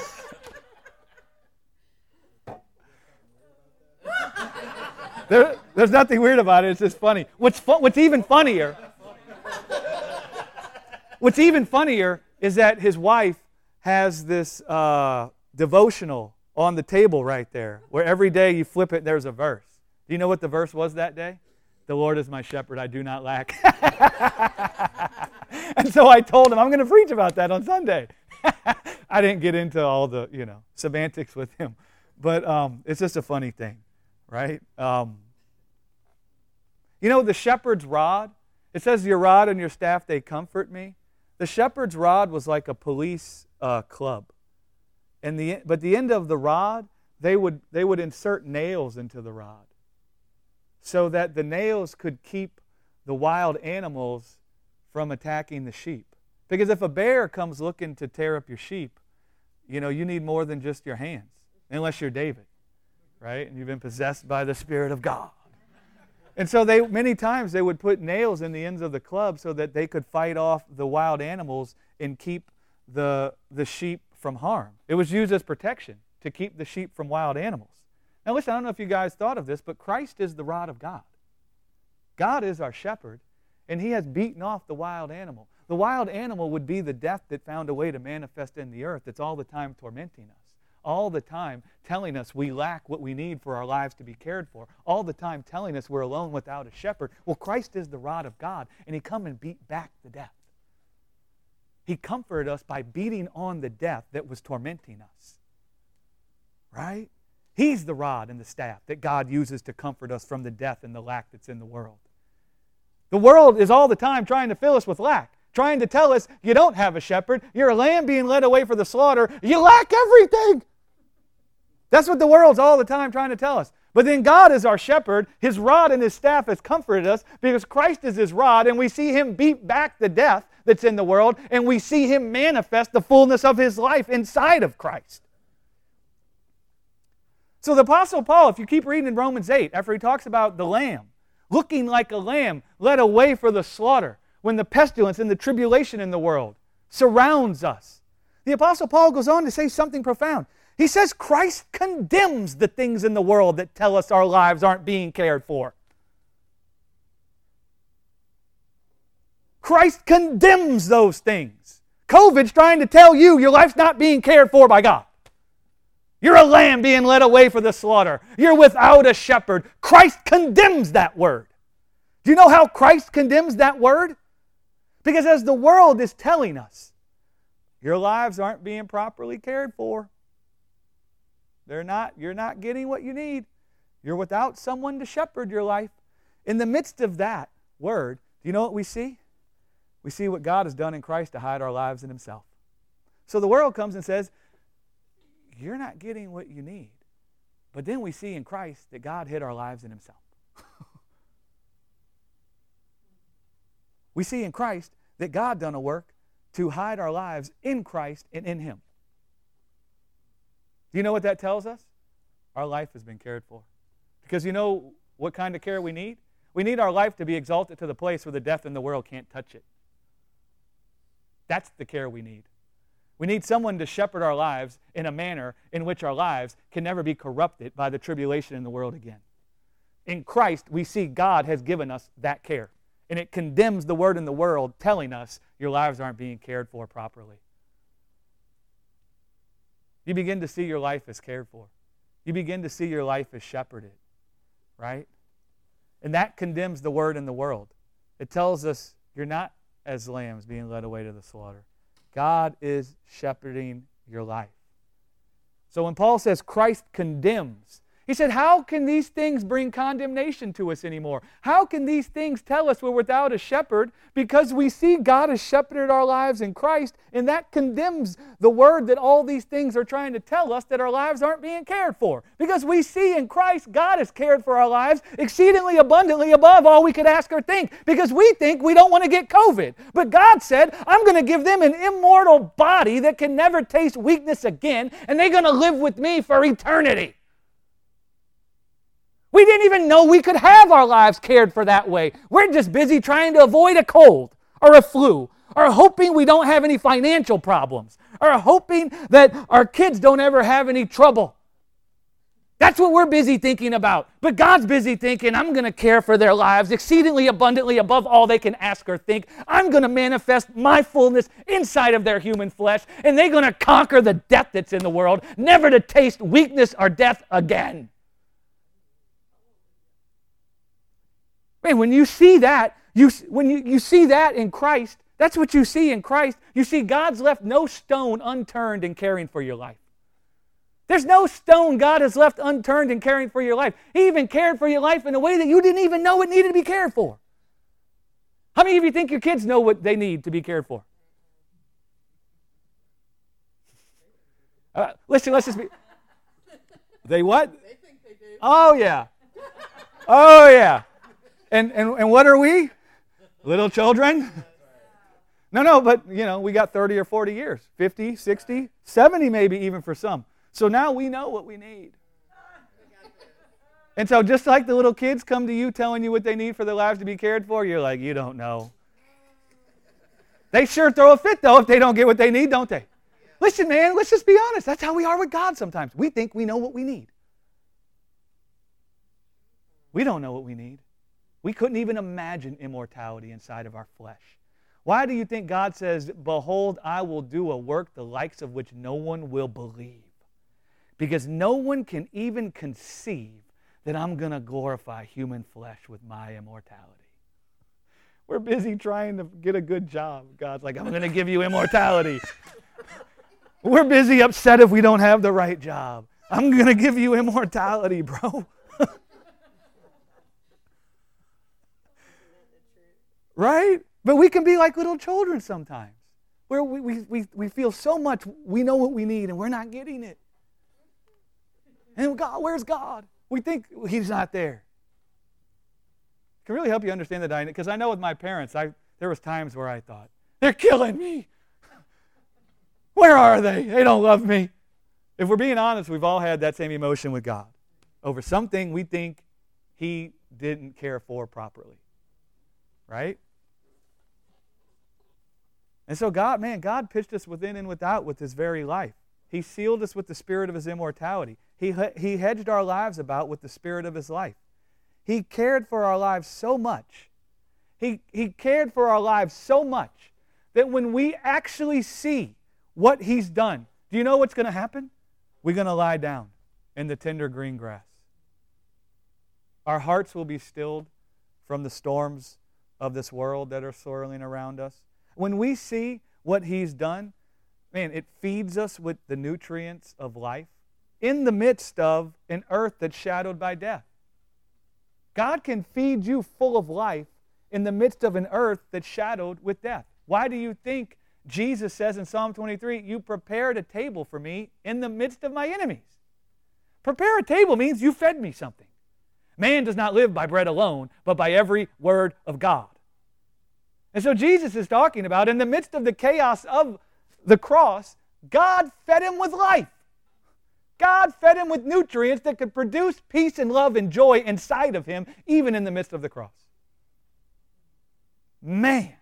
S1: there's nothing weird about it. It's just funny. What's even funnier is that his wife has this devotional on the table right there, where every day you flip it, there's a verse. Do you know what the verse was that day? The Lord is my shepherd, I do not lack. And so I told him, I'm going to preach about that on Sunday. I didn't get into all the, semantics with him. But it's just a funny thing, right? The shepherd's rod, it says your rod and your staff, they comfort me. The shepherd's rod was like a police club. But the end of the rod, they would insert nails into the rod so that the nails could keep the wild animals from attacking the sheep. Because if a bear comes looking to tear up your sheep, you need more than just your hands, unless you're David, right? And you've been possessed by the Spirit of God. And so many times they would put nails in the ends of the club so that they could fight off the wild animals and keep the sheep from harm. It was used as protection to keep the sheep from wild animals. Now listen, I don't know if you guys thought of this, but Christ is the rod of God. God is our shepherd, and he has beaten off the wild animal. The wild animal would be the death that found a way to manifest in the earth that's all the time tormenting us. All the time telling us we lack what we need for our lives to be cared for. All the time telling us we're alone without a shepherd. Well, Christ is the rod of God, and he come and beat back the death. He comforted us by beating on the death that was tormenting us. Right? He's the rod and the staff that God uses to comfort us from the death and the lack that's in the world. The world is all the time trying to fill us with lack, trying to tell us you don't have a shepherd, you're a lamb being led away for the slaughter, you lack everything. That's what the world's all the time trying to tell us. But then God is our shepherd. His rod and his staff has comforted us because Christ is his rod, and we see him beat back the death that's in the world, and we see him manifest the fullness of his life inside of Christ. So the Apostle Paul, if you keep reading in Romans 8, after he talks about the lamb, looking like a lamb led away for the slaughter, when the pestilence and the tribulation in the world surrounds us, the Apostle Paul goes on to say something profound. He says Christ condemns the things in the world that tell us our lives aren't being cared for. Christ condemns those things. COVID's trying to tell you your life's not being cared for by God. You're a lamb being led away for the slaughter. You're without a shepherd. Christ condemns that word. Do you know how Christ condemns that word? Because as the world is telling us, your lives aren't being properly cared for. You're not getting what you need. You're without someone to shepherd your life. In the midst of that word, do you know what we see? We see what God has done in Christ to hide our lives in Himself. So the world comes and says, you're not getting what you need. But then we see in Christ that God hid our lives in Himself. We see in Christ that God done a work to hide our lives in Christ and in Him. Do you know what that tells us? Our life has been cared for. Because you know what kind of care we need? We need our life to be exalted to the place where the death in the world can't touch it. That's the care we need. We need someone to shepherd our lives in a manner in which our lives can never be corrupted by the tribulation in the world again. In Christ, we see God has given us that care. And it condemns the word in the world telling us your lives aren't being cared for properly. You begin to see your life as cared for. You begin to see your life as shepherded, right? And that condemns the word in the world. It tells us you're not as lambs being led away to the slaughter. God is shepherding your life. So when Paul says Christ condemns, he said, how can these things bring condemnation to us anymore? How can these things tell us we're without a shepherd? Because we see God has shepherded our lives in Christ, and that condemns the word that all these things are trying to tell us that our lives aren't being cared for. Because we see in Christ God has cared for our lives exceedingly abundantly above all we could ask or think. Because we think we don't want to get COVID. But God said, I'm going to give them an immortal body that can never taste weakness again, and they're going to live with me for eternity. We didn't even know we could have our lives cared for that way. We're just busy trying to avoid a cold or a flu, or hoping we don't have any financial problems, or hoping that our kids don't ever have any trouble. That's what we're busy thinking about. But God's busy thinking, I'm going to care for their lives exceedingly abundantly above all they can ask or think. I'm going to manifest my fullness inside of their human flesh, and they're going to conquer the death that's in the world, never to taste weakness or death again. Man, when you see that, when you see that in Christ, that's what you see in Christ. You see God's left no stone unturned in caring for your life. There's no stone God has left unturned in caring for your life. He even cared for your life in a way that you didn't even know it needed to be cared for. How many of you think your kids know what they need to be cared for? Listen, let's just be... They what?
S2: They think they do.
S1: Oh, yeah. Oh, yeah. And what are we? Little children? No, but, we got 30 or 40 years. 50, 60, 70 maybe even for some. So now we know what we need. And so just like the little kids come to you telling you what they need for their lives to be cared for, you're like, you don't know. They sure throw a fit, though, if they don't get what they need, don't they? Listen, man, let's just be honest. That's how we are with God sometimes. We think we know what we need. We don't know what we need. We couldn't even imagine immortality inside of our flesh. Why do you think God says, behold, I will do a work the likes of which no one will believe? Because no one can even conceive that I'm going to glorify human flesh with my immortality. We're busy trying to get a good job. God's like, I'm going to give you immortality. We're busy upset if we don't have the right job. I'm going to give you immortality, bro. Right? But we can be like little children sometimes, where we feel so much we know what we need and we're not getting it. And God, where's God? We think He's not there. It can really help you understand the dynamic, because I know with my parents, there was times where I thought, they're killing me. Where are they? They don't love me. If we're being honest, we've all had that same emotion with God over something we think He didn't care for properly. Right? And so God pitched us within and without with His very life. He sealed us with the Spirit of His immortality. He hedged our lives about with the Spirit of His life. He cared for our lives so much. He cared for our lives so much that when we actually see what He's done, do you know what's going to happen? We're going to lie down in the tender green grass. Our hearts will be stilled from the storms of this world that are swirling around us. When we see what He's done, man, it feeds us with the nutrients of life in the midst of an earth that's shadowed by death. God can feed you full of life in the midst of an earth that's shadowed with death. Why do you think Jesus says in Psalm 23, you prepared a table for me in the midst of my enemies? Prepare a table means you fed me something. Man does not live by bread alone, but by every word of God. And so Jesus is talking about, in the midst of the chaos of the cross, God fed him with life. God fed him with nutrients that could produce peace and love and joy inside of him, even in the midst of the cross. Man.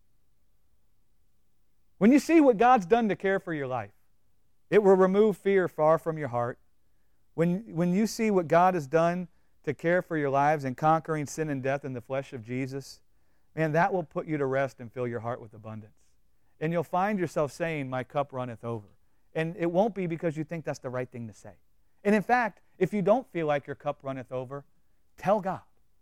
S1: When you see what God's done to care for your life, it will remove fear far from your heart. When you see what God has done to care for your lives and conquering sin and death in the flesh of Jesus, man, that will put you to rest and fill your heart with abundance. And you'll find yourself saying, my cup runneth over. And it won't be because you think that's the right thing to say. And in fact, if you don't feel like your cup runneth over, tell God.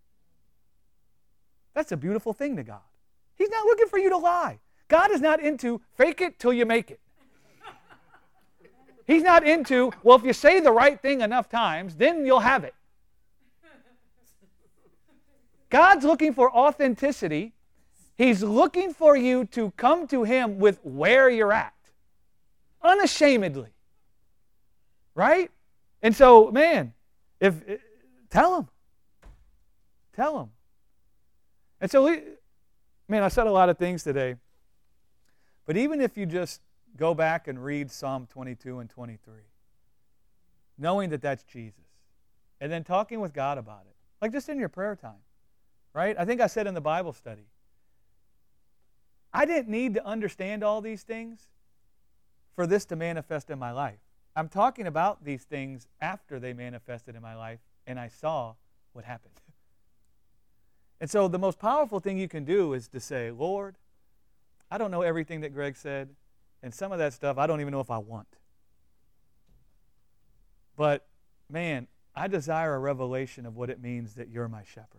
S1: That's a beautiful thing to God. He's not looking for you to lie. God is not into fake it till you make it. He's not into, well, if you say the right thing enough times, then you'll have it. God's looking for authenticity. He's looking for you to come to Him with where you're at. Unashamedly. Right? And so, man, tell Him. Tell Him. And so, man, I said a lot of things today. But even if you just go back and read Psalm 22 and 23, knowing that that's Jesus, and then talking with God about it, like just in your prayer time, right? I think I said in the Bible study, I didn't need to understand all these things for this to manifest in my life. I'm talking about these things after they manifested in my life, and I saw what happened. And so the most powerful thing you can do is to say, Lord, I don't know everything that Greg said, and some of that stuff I don't even know if I want. But, man, I desire a revelation of what it means that you're my shepherd.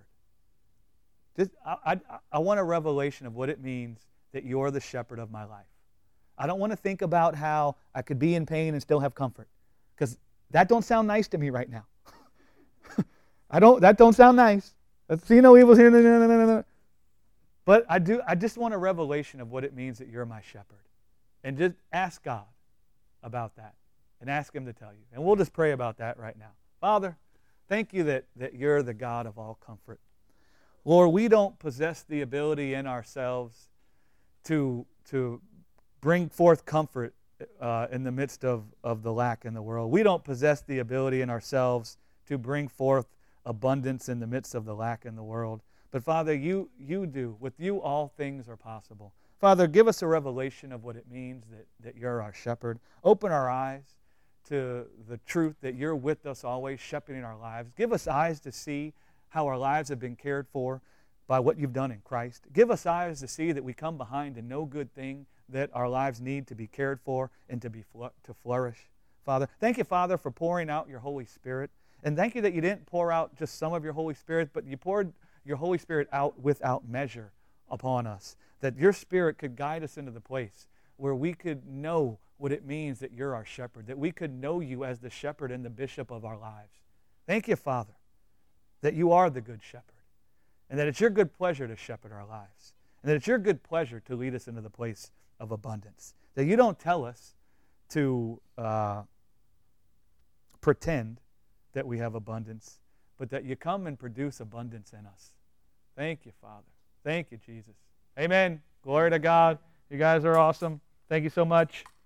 S1: I want a revelation of what it means that you're the shepherd of my life. I don't want to think about how I could be in pain and still have comfort, because that don't sound nice to me right now. That don't sound nice. See no evils here. No. But I just want a revelation of what it means that you're my shepherd. And just ask God about that. And ask Him to tell you. And we'll just pray about that right now. Father, thank you that you're the God of all comfort. Lord, we don't possess the ability in ourselves to bring forth comfort in the midst of the lack in the world. We don't possess the ability in ourselves to bring forth abundance in the midst of the lack in the world. But Father, you do. With you, all things are possible. Father, give us a revelation of what it means that you're our shepherd. Open our eyes to the truth that you're with us always, shepherding our lives. Give us eyes to see how our lives have been cared for by what you've done in Christ. Give us eyes to see that we come behind in no good thing, that our lives need to be cared for and to flourish. Father, thank you, Father, for pouring out your Holy Spirit. And thank you that you didn't pour out just some of your Holy Spirit, but you poured your Holy Spirit out without measure upon us, that your Spirit could guide us into the place where we could know what it means that you're our shepherd, that we could know you as the shepherd and the bishop of our lives. Thank you, Father, that you are the good shepherd, and that it's your good pleasure to shepherd our lives, and that it's your good pleasure to lead us into the place of abundance, that you don't tell us to pretend that we have abundance, but that you come and produce abundance in us. Thank you, Father. Thank you, Jesus. Amen. Glory to God. You guys are awesome. Thank you so much.